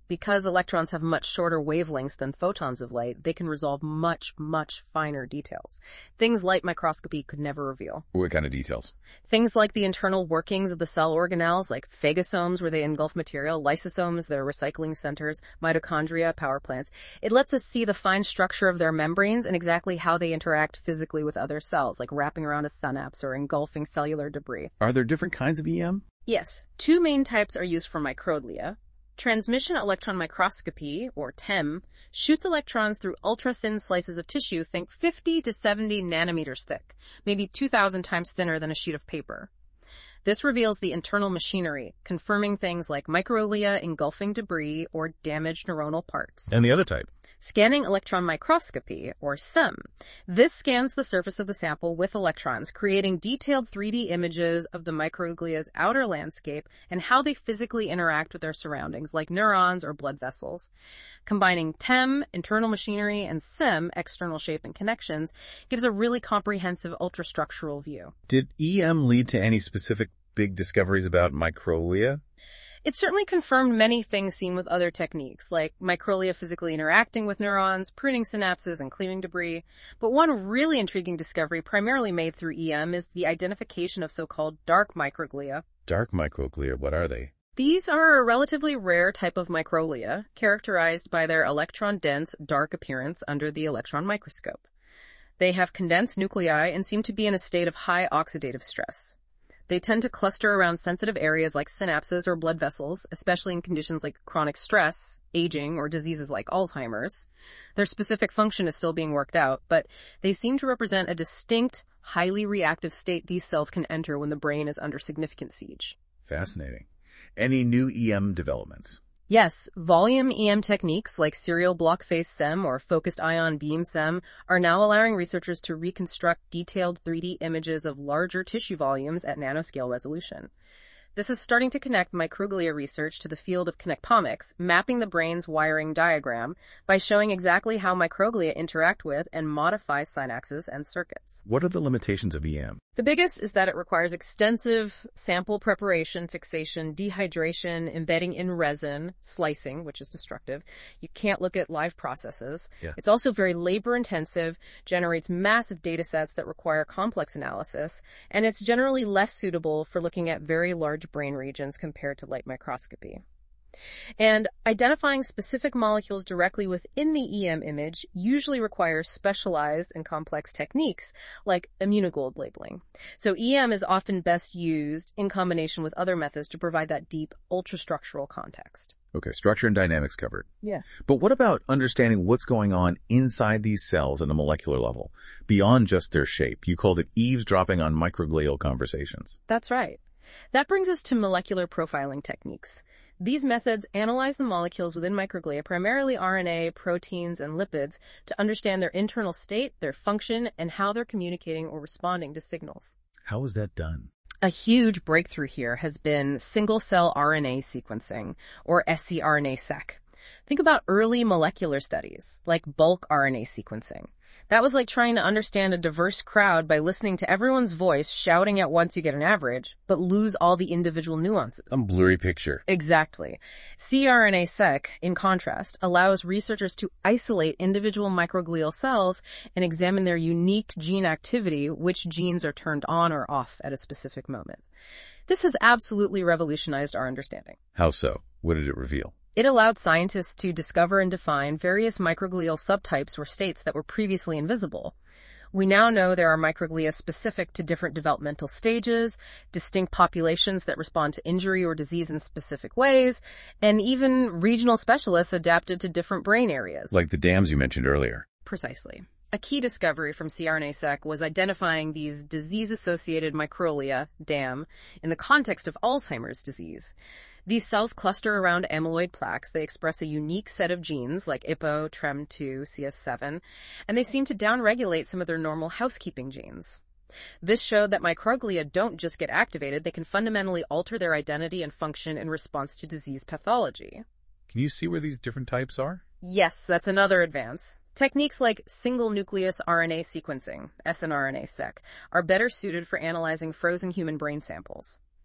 Because electrons have much shorter wavelengths than photons of light, they can resolve much, much finer details. Things light microscopy could never reveal.
What kind of details?
Things like the internal workings of the cell organelles, like phagosomes where they engulf material, lysosomes, their recycling centers, mitochondria, power plants. It lets us see the fine structure of their membranes and exactly how they interact physically with other cells, like wrapping around a synapse or engulfing cellular debris.
Are there different kinds of E M?
Yes. Two main types are used for microglia. Transmission electron microscopy, or T E M, shoots electrons through ultra-thin slices of tissue, think fifty to seventy nanometers thick, maybe two thousand times thinner than a sheet of paper. This reveals the internal machinery, confirming things like microglia engulfing debris or damaged neuronal parts.
And the other type?
Scanning electron microscopy, or S E M. This scans the surface of the sample with electrons, creating detailed three D images of the microglia's outer landscape and how they physically interact with their surroundings, like neurons or blood vessels. Combining T E M, internal machinery, and S E M, external shape and connections, gives a really comprehensive ultrastructural view.
Did E M lead to any specific big discoveries about microglia?
It certainly confirmed many things seen with other techniques, like microglia physically interacting with neurons, pruning synapses, and cleaving debris. But one really intriguing discovery, primarily made through E M, is the identification of so-called dark microglia.
Dark microglia, what are they?
These are a relatively rare type of microglia, characterized by their electron-dense, dark appearance under the electron microscope. They have condensed nuclei and seem to be in a state of high oxidative stress. They tend to cluster around sensitive areas like synapses or blood vessels, especially in conditions like chronic stress, aging, or diseases like Alzheimer's. Their specific function is still being worked out, but they seem to represent a distinct, highly reactive state these cells can enter when the brain is under significant siege.
Fascinating. Any new E M developments?
Yes, volume E M techniques like serial block phase S E M or focused ion beam S E M are now allowing researchers to reconstruct detailed three D images of larger tissue volumes at nanoscale resolution. This is starting to connect microglia research to the field of connectomics, mapping the brain's wiring diagram by showing exactly how microglia interact with and modify synapses and circuits.
What are the limitations of E M?
The biggest is that it requires extensive sample preparation, fixation, dehydration, embedding in resin, slicing, which is destructive. You can't look at live processes.
Yeah.
It's also very labor-intensive, generates massive data sets that require complex analysis, and it's generally less suitable for looking at very large brain regions compared to light microscopy. And identifying specific molecules directly within the E M image usually requires specialized and complex techniques like immunogold labeling. So E M is often best used in combination with other methods to provide that deep ultrastructural context.
Okay, structure and dynamics covered.
Yeah.
But what about understanding what's going on inside these cells at a molecular level, beyond just their shape? You called it eavesdropping on microglial conversations.
That's right. That brings us to molecular profiling techniques. These methods analyze the molecules within microglia, primarily R N A, proteins, and lipids, to understand their internal state, their function, and how they're communicating or responding to signals.
How is that done?
A huge breakthrough here has been single-cell R N A sequencing, or scRNA-seq. Think about early molecular studies, like bulk R N A sequencing. That was like trying to understand a diverse crowd by listening to everyone's voice shouting at once you get an average, but lose all the individual nuances.
A blurry picture.
Exactly. scRNA-seq, in contrast, allows researchers to isolate individual microglial cells and examine their unique gene activity, which genes are turned on or off at a specific moment. This has absolutely revolutionized our understanding.
How so? What did it reveal?
It allowed scientists to discover and define various microglial subtypes or states that were previously invisible. We now know there are microglia specific to different developmental stages, distinct populations that respond to injury or disease in specific ways, and even regional specialists adapted to different brain areas.
Like the dams you mentioned earlier.
Precisely. A key discovery from scRNA-seq was identifying these disease-associated microglia, D A M, in the context of Alzheimer's disease. These cells cluster around amyloid plaques. They express a unique set of genes like I P O, T R E M two, C S seven, and they seem to downregulate some of their normal housekeeping genes. This showed that microglia don't just get activated, they can fundamentally alter their identity and function in response to disease pathology.
Can you see where these different types are?
Yes, that's another advance. Techniques like single-nucleus R N A sequencing, snRNA-seq, are better suited for analyzing frozen human brain samples.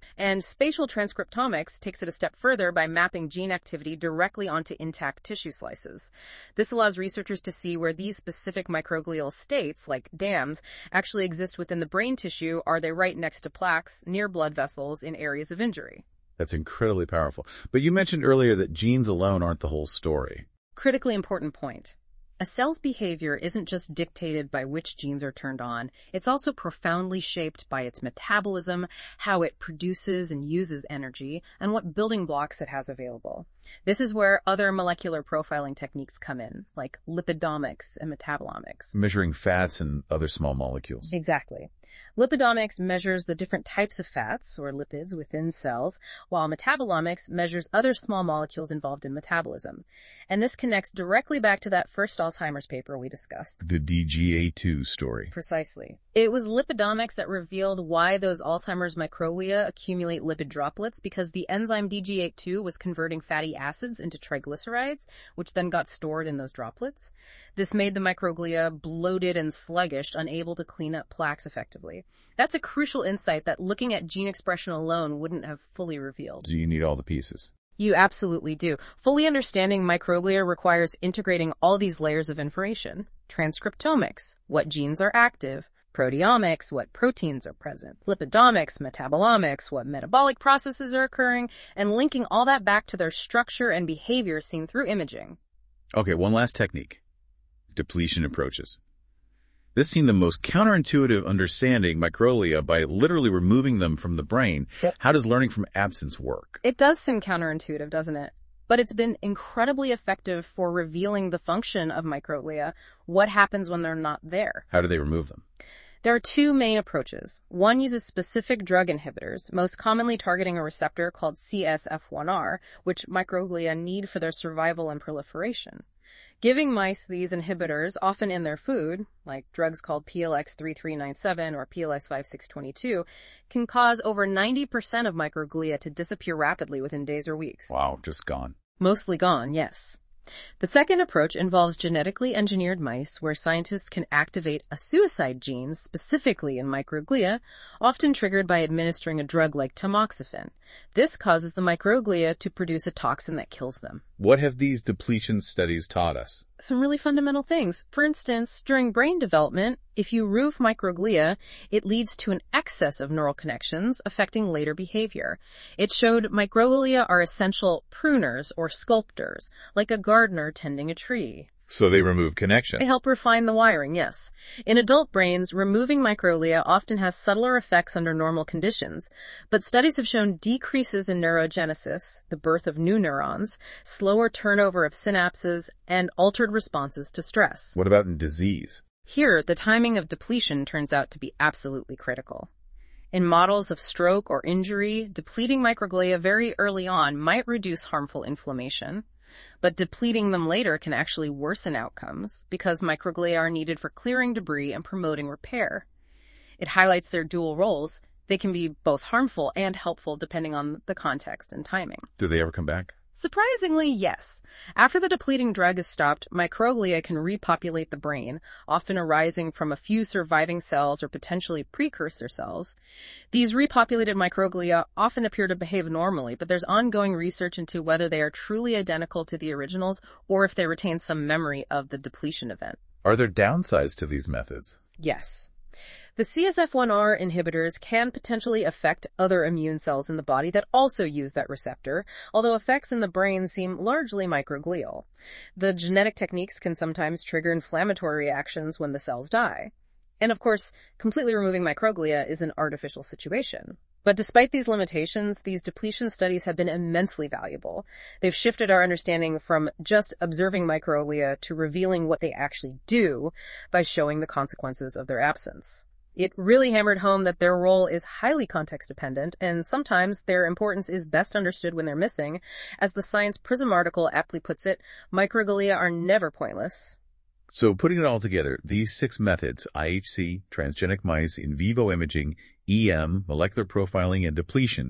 And spatial transcriptomics takes it a step further by mapping gene activity directly onto intact tissue slices. This allows researchers to see where these specific microglial states, like dams, actually exist within the brain tissue. Are they right next to plaques, near blood vessels, in areas of injury?
That's incredibly powerful. But you mentioned earlier that genes alone aren't the whole story.
Critically important point. A cell's behavior isn't just dictated by which genes are turned on, it's also profoundly shaped by its metabolism, how it produces and uses energy, and what building blocks it has available. This is where other molecular profiling techniques come in, like lipidomics and metabolomics.
Measuring fats and other small molecules.
Exactly. Lipidomics measures the different types of fats, or lipids, within cells, while metabolomics measures other small molecules involved in metabolism. And this connects directly back to that first Alzheimer's paper we discussed.
The D G A two story.
Precisely. It was lipidomics that revealed why those Alzheimer's microglia accumulate lipid droplets, because the enzyme D G A two was converting fatty acids into triglycerides, which then got stored in those droplets. This made the microglia bloated and sluggish, unable to clean up plaques effectively. That's a crucial insight that looking at gene expression alone wouldn't have fully revealed.
Do you need all the pieces?
You absolutely do. Fully understanding microglia requires integrating all these layers of information. Transcriptomics, what genes are active. Proteomics, what proteins are present. Lipidomics, metabolomics, what metabolic processes are occurring, and linking all that back to their structure and behavior seen through imaging.
Okay, one last technique. Depletion approaches. This seemed the most counterintuitive understanding microglia by literally removing them from the brain.
Yep.
How does learning from absence work?
It does seem counterintuitive, doesn't it? But it's been incredibly effective for revealing the function of microglia, what happens when they're not there.
How do they remove them?
There are two main approaches. One uses specific drug inhibitors, most commonly targeting a receptor called C S F one R, which microglia need for their survival and proliferation. Giving mice these inhibitors, often in their food, like drugs called P L X thirty-three ninety-seven or P L S fifty-six twenty-two, can cause over ninety percent of microglia to disappear rapidly within days or weeks.
Wow, just gone.
Mostly gone, yes. The second approach involves genetically engineered mice where scientists can activate a suicide gene specifically in microglia, often triggered by administering a drug like tamoxifen. This causes the microglia to produce a toxin that kills them.
What have these depletion studies taught us?
Some really fundamental things. For instance, during brain development, if you remove microglia, it leads to an excess of neural connections affecting later behavior. It showed microglia are essential pruners or sculptors, like a gardener tending a tree.
So they remove connection.
They help refine the wiring, yes. In adult brains, removing microglia often has subtler effects under normal conditions, but studies have shown decreases in neurogenesis, the birth of new neurons, slower turnover of synapses, and altered responses to stress.
What about in disease?
Here, the timing of depletion turns out to be absolutely critical. In models of stroke or injury, depleting microglia very early on might reduce harmful inflammation. But depleting them later can actually worsen outcomes because microglia are needed for clearing debris and promoting repair. It highlights their dual roles. They can be both harmful and helpful depending on the context and timing.
Do they ever come back?
Surprisingly, yes. After the depleting drug is stopped, microglia can repopulate the brain, often arising from a few surviving cells or potentially precursor cells. These repopulated microglia often appear to behave normally, but there's ongoing research into whether they are truly identical to the originals or if they retain some memory of the depletion event.
Are there downsides to these methods?
Yes. The C S F one R inhibitors can potentially affect other immune cells in the body that also use that receptor, although effects in the brain seem largely microglial. The genetic techniques can sometimes trigger inflammatory reactions when the cells die. And of course, completely removing microglia is an artificial situation. But despite these limitations, these depletion studies have been immensely valuable. They've shifted our understanding from just observing microglia to revealing what they actually do by showing the consequences of their absence. It really hammered home that their role is highly context-dependent, and sometimes their importance is best understood when they're missing. As the Science Prism article aptly puts it, microglia are never pointless.
So putting it all together, these six methods, I H C, transgenic mice, in vivo imaging, E M, molecular profiling, and depletion,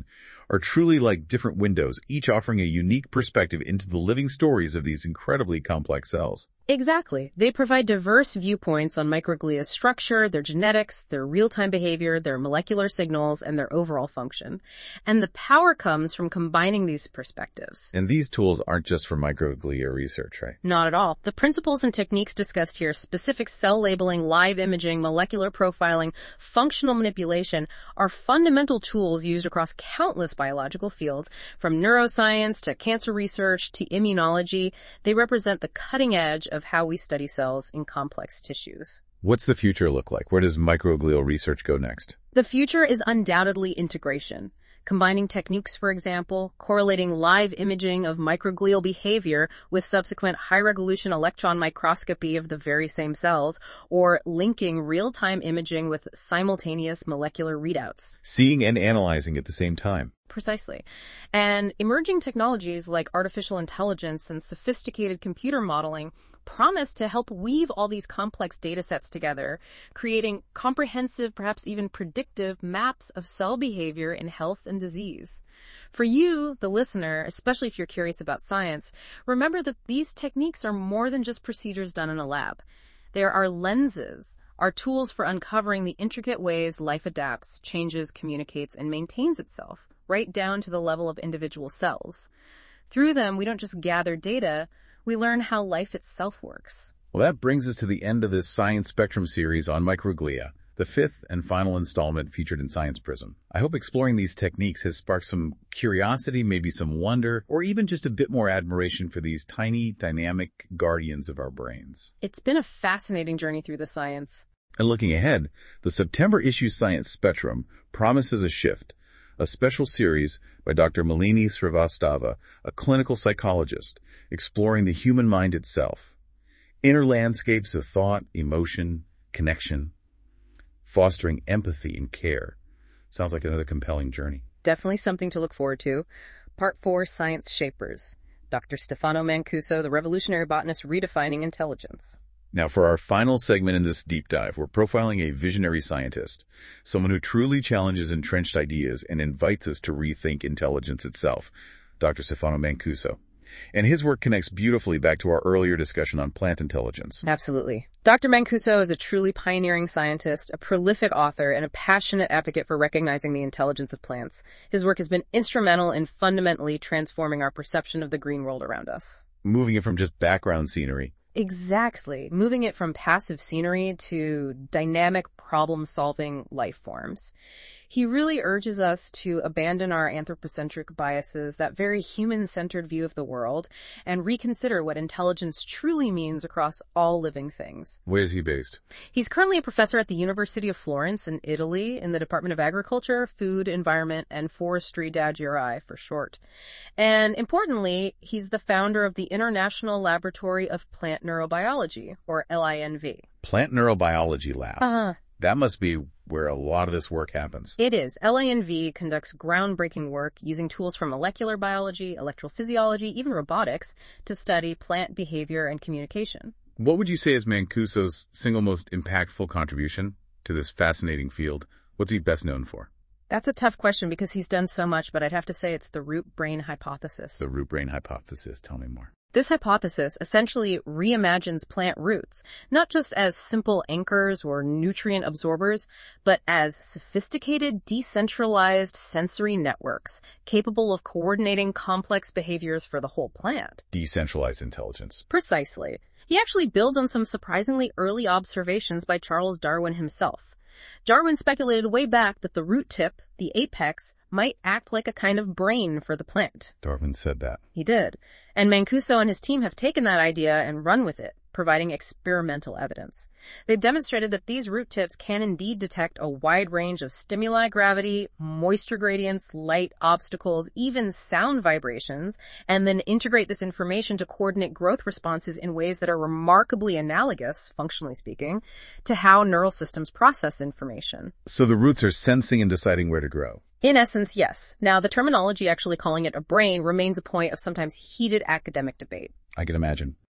are truly like different windows, each offering a unique perspective into the living stories of these incredibly complex cells.
Exactly. They provide diverse viewpoints on microglia's structure, their genetics, their real-time behavior, their molecular signals, and their overall function. And the power comes from combining these perspectives.
And these tools aren't just for microglia research, right?
Not at all. The principles and techniques discussed here, specific cell labeling, live imaging, molecular profiling, functional manipulation, are fundamental tools used across countless biological fields, from neuroscience to cancer research to immunology. They represent the cutting edge of how we study cells in complex tissues.
What's the future look like? Where does microglial research go next?
The future is undoubtedly integration. Combining techniques, for example, correlating live imaging of microglial behavior with subsequent high-resolution electron microscopy of the very same cells, or linking real-time imaging with simultaneous molecular readouts.
Seeing and analyzing at the same time.
Precisely. And emerging technologies like artificial intelligence and sophisticated computer modeling promise to help weave all these complex data sets together, creating comprehensive, perhaps even predictive maps of cell behavior in health and disease. For you, the listener, especially if you're curious about science, remember that these techniques are more than just procedures done in a lab. They are our lenses, our tools for uncovering the intricate ways life adapts, changes, communicates, and maintains itself, right down to the level of individual cells. Through them, we don't just gather data, we learn how life itself works.
Well, that brings us to the end of this Science Spectrum series on microglia, the fifth and final installment featured in Science Prism. I hope exploring these techniques has sparked some curiosity, maybe some wonder, or even just a bit more admiration for these tiny, dynamic guardians of our brains.
It's been a fascinating journey through the science.
And looking ahead, the September issue Science Spectrum promises a shift. A special series by Doctor Malini Srivastava, a clinical psychologist, exploring the human mind itself. Inner landscapes of thought, emotion, connection, fostering empathy and care. Sounds like another compelling journey.
Definitely something to look forward to. Part four, Science Shapers. Doctor Stefano Mancuso, the revolutionary botanist redefining intelligence.
Now, for our final segment in this deep dive, we're profiling a visionary scientist, someone who truly challenges entrenched ideas and invites us to rethink intelligence itself, Doctor Stefano Mancuso. And his work connects beautifully back to our earlier discussion on plant intelligence.
Absolutely. Doctor Mancuso is a truly pioneering scientist, a prolific author, and a passionate advocate for recognizing the intelligence of plants. His work has been instrumental in fundamentally transforming our perception of the green world around us.
Moving it from just background scenery.
Exactly. Moving it from passive scenery to dynamic problem-solving life forms. He really urges us to abandon our anthropocentric biases, that very human-centered view of the world, and reconsider what intelligence truly means across all living things.
Where is he based?
He's currently a professor at the University of Florence in Italy in the Department of Agriculture, Food, Environment, and Forestry, D A G R I for short. And importantly, he's the founder of the International Laboratory of Plant Neurobiology, or L I N V.
Plant Neurobiology Lab.
Uh-huh.
That must be where a lot of this work happens.
It is. L I N V conducts groundbreaking work using tools from molecular biology, electrophysiology, even robotics to study plant behavior and communication.
What would you say is Mancuso's single most impactful contribution to this fascinating field? What's he best known for?
That's a tough question because he's done so much, but I'd have to say it's the root-brain hypothesis.
The root-brain hypothesis. Tell me more.
This hypothesis essentially reimagines plant roots, not just as simple anchors or nutrient absorbers, but as sophisticated, decentralized sensory networks capable of coordinating complex behaviors for the whole plant.
Decentralized intelligence.
Precisely. He actually builds on some surprisingly early observations by Charles Darwin himself. Darwin speculated way back that the root tip, the apex, might act like a kind of brain for the plant.
Darwin said that.
He did. And Mancuso and his team have taken that idea and run with it, providing experimental evidence. They've demonstrated that these root tips can indeed detect a wide range of stimuli, gravity, moisture gradients, light, obstacles, even sound vibrations, and then integrate this information to coordinate growth responses in ways that are remarkably analogous, functionally speaking, to how neural systems process information.
So the roots are sensing and deciding where to grow.
In essence, yes. Now, the terminology actually calling it a brain remains a point of sometimes heated academic debate.
I can imagine.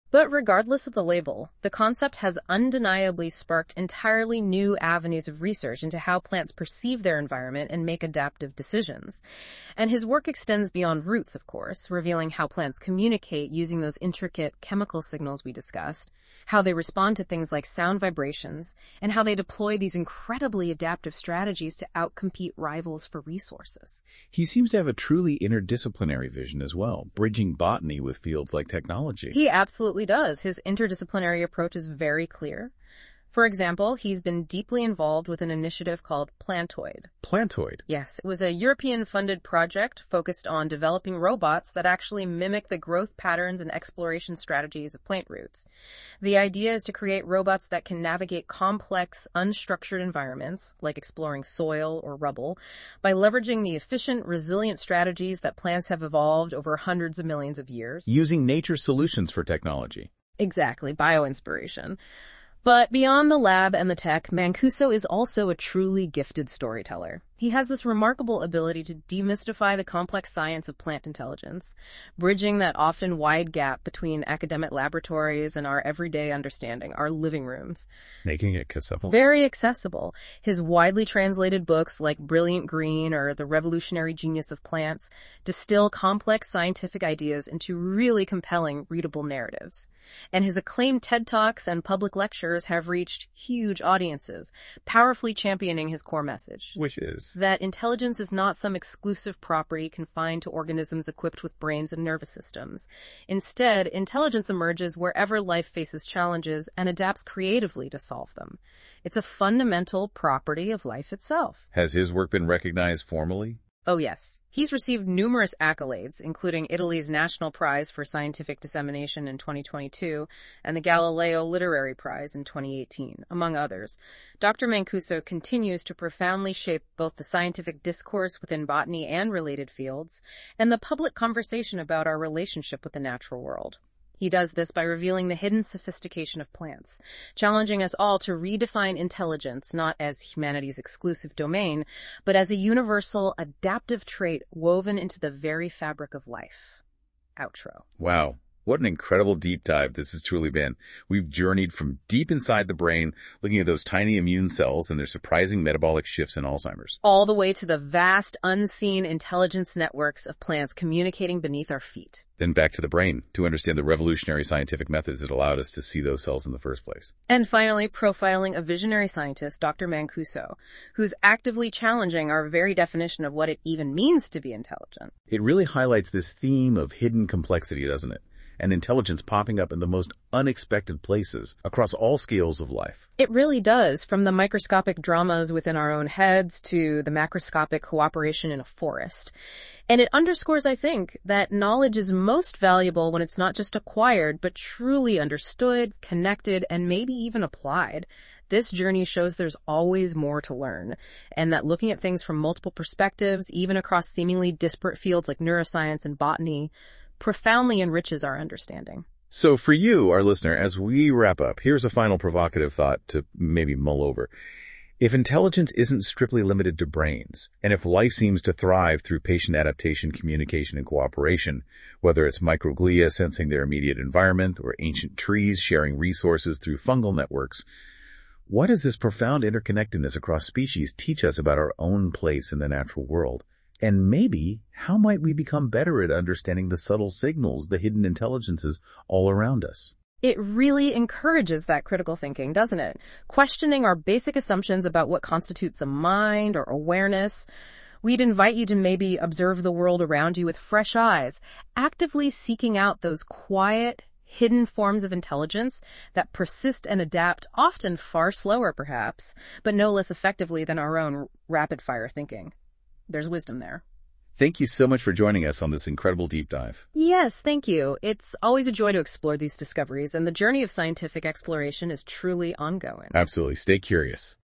But regardless of the label, the concept has undeniably sparked entirely new avenues of research into how plants perceive their environment and make adaptive decisions. And his work extends beyond roots, of course, revealing how plants communicate using those intricate chemical signals we discussed, how they respond to things like sound vibrations, and how they deploy these incredibly adaptive strategies to outcompete rivals for resources.
He seems to have a truly interdisciplinary vision as well, bridging botany with fields like technology.
He absolutely does. His interdisciplinary approach is very clear. For example, he's been deeply involved with an initiative called Plantoid.
Plantoid?
Yes, it was a European-funded project focused on developing robots that actually mimic the growth patterns and exploration strategies of plant roots. The idea is to create robots that can navigate complex, unstructured environments, like exploring soil or rubble, by leveraging the efficient, resilient strategies that plants have evolved over hundreds of millions of years.
Using nature's solutions for technology.
Exactly, bioinspiration. But beyond the lab and the tech, Mancuso is also a truly gifted storyteller. He has this remarkable ability to demystify the complex science of plant intelligence, bridging that often wide gap between academic laboratories and our everyday understanding, our living rooms.
Making it accessible?
Very accessible. His widely translated books like Brilliant Green or The Revolutionary Genius of Plants distill complex scientific ideas into really compelling, readable narratives. And his acclaimed TED Talks and public lectures have reached huge audiences, powerfully championing his core message.
Which is?
That intelligence is not some exclusive property confined to organisms equipped with brains and nervous systems. Instead, intelligence emerges wherever life faces challenges and adapts creatively to solve them. It's a fundamental property of life itself.
Has his work been recognized formally?
Oh, yes. He's received numerous accolades, including Italy's National Prize for Scientific Dissemination in twenty twenty-two and the Galileo Literary Prize in twenty eighteen, among others. Doctor Mancuso continues to profoundly shape both the scientific discourse within botany and related fields, and the public conversation about our relationship with the natural world. He does this by revealing the hidden sophistication of plants, challenging us all to redefine intelligence not as humanity's exclusive domain, but as a universal, adaptive trait woven into the very fabric of life. Outro.
Wow. What an incredible deep dive this has truly been. We've journeyed from deep inside the brain, looking at those tiny immune cells and their surprising metabolic shifts in Alzheimer's.
All the way to the vast, unseen intelligence networks of plants communicating beneath our feet.
Then back to the brain to understand the revolutionary scientific methods that allowed us to see those cells in the first place.
And finally, profiling a visionary scientist, Doctor Mancuso, who's actively challenging our very definition of what it even means to be intelligent.
It really highlights this theme of hidden complexity, doesn't it? And intelligence popping up in the most unexpected places across all scales of life.
It really does, from the microscopic dramas within our own heads to the macroscopic cooperation in a forest. And it underscores, I think, that knowledge is most valuable when it's not just acquired, but truly understood, connected, and maybe even applied. This journey shows there's always more to learn, and that looking at things from multiple perspectives, even across seemingly disparate fields like neuroscience and botany, profoundly enriches our understanding.
So for you, our listener, as we wrap up, here's a final provocative thought to maybe mull over. If intelligence isn't strictly limited to brains, and if life seems to thrive through patient adaptation, communication, and cooperation, whether it's microglia sensing their immediate environment or ancient trees sharing resources through fungal networks, what does this profound interconnectedness across species teach us about our own place in the natural world? And maybe, how might we become better at understanding the subtle signals, the hidden intelligences all around us?
It really encourages that critical thinking, doesn't it? Questioning our basic assumptions about what constitutes a mind or awareness. We'd invite you to maybe observe the world around you with fresh eyes, actively seeking out those quiet, hidden forms of intelligence that persist and adapt, often far slower perhaps, but no less effectively than our own rapid-fire thinking. There's wisdom there.
Thank you so much for joining us on this incredible deep dive.
Yes, thank you. It's always a joy to explore these discoveries, and the journey of scientific exploration is truly ongoing.
Absolutely. Stay curious.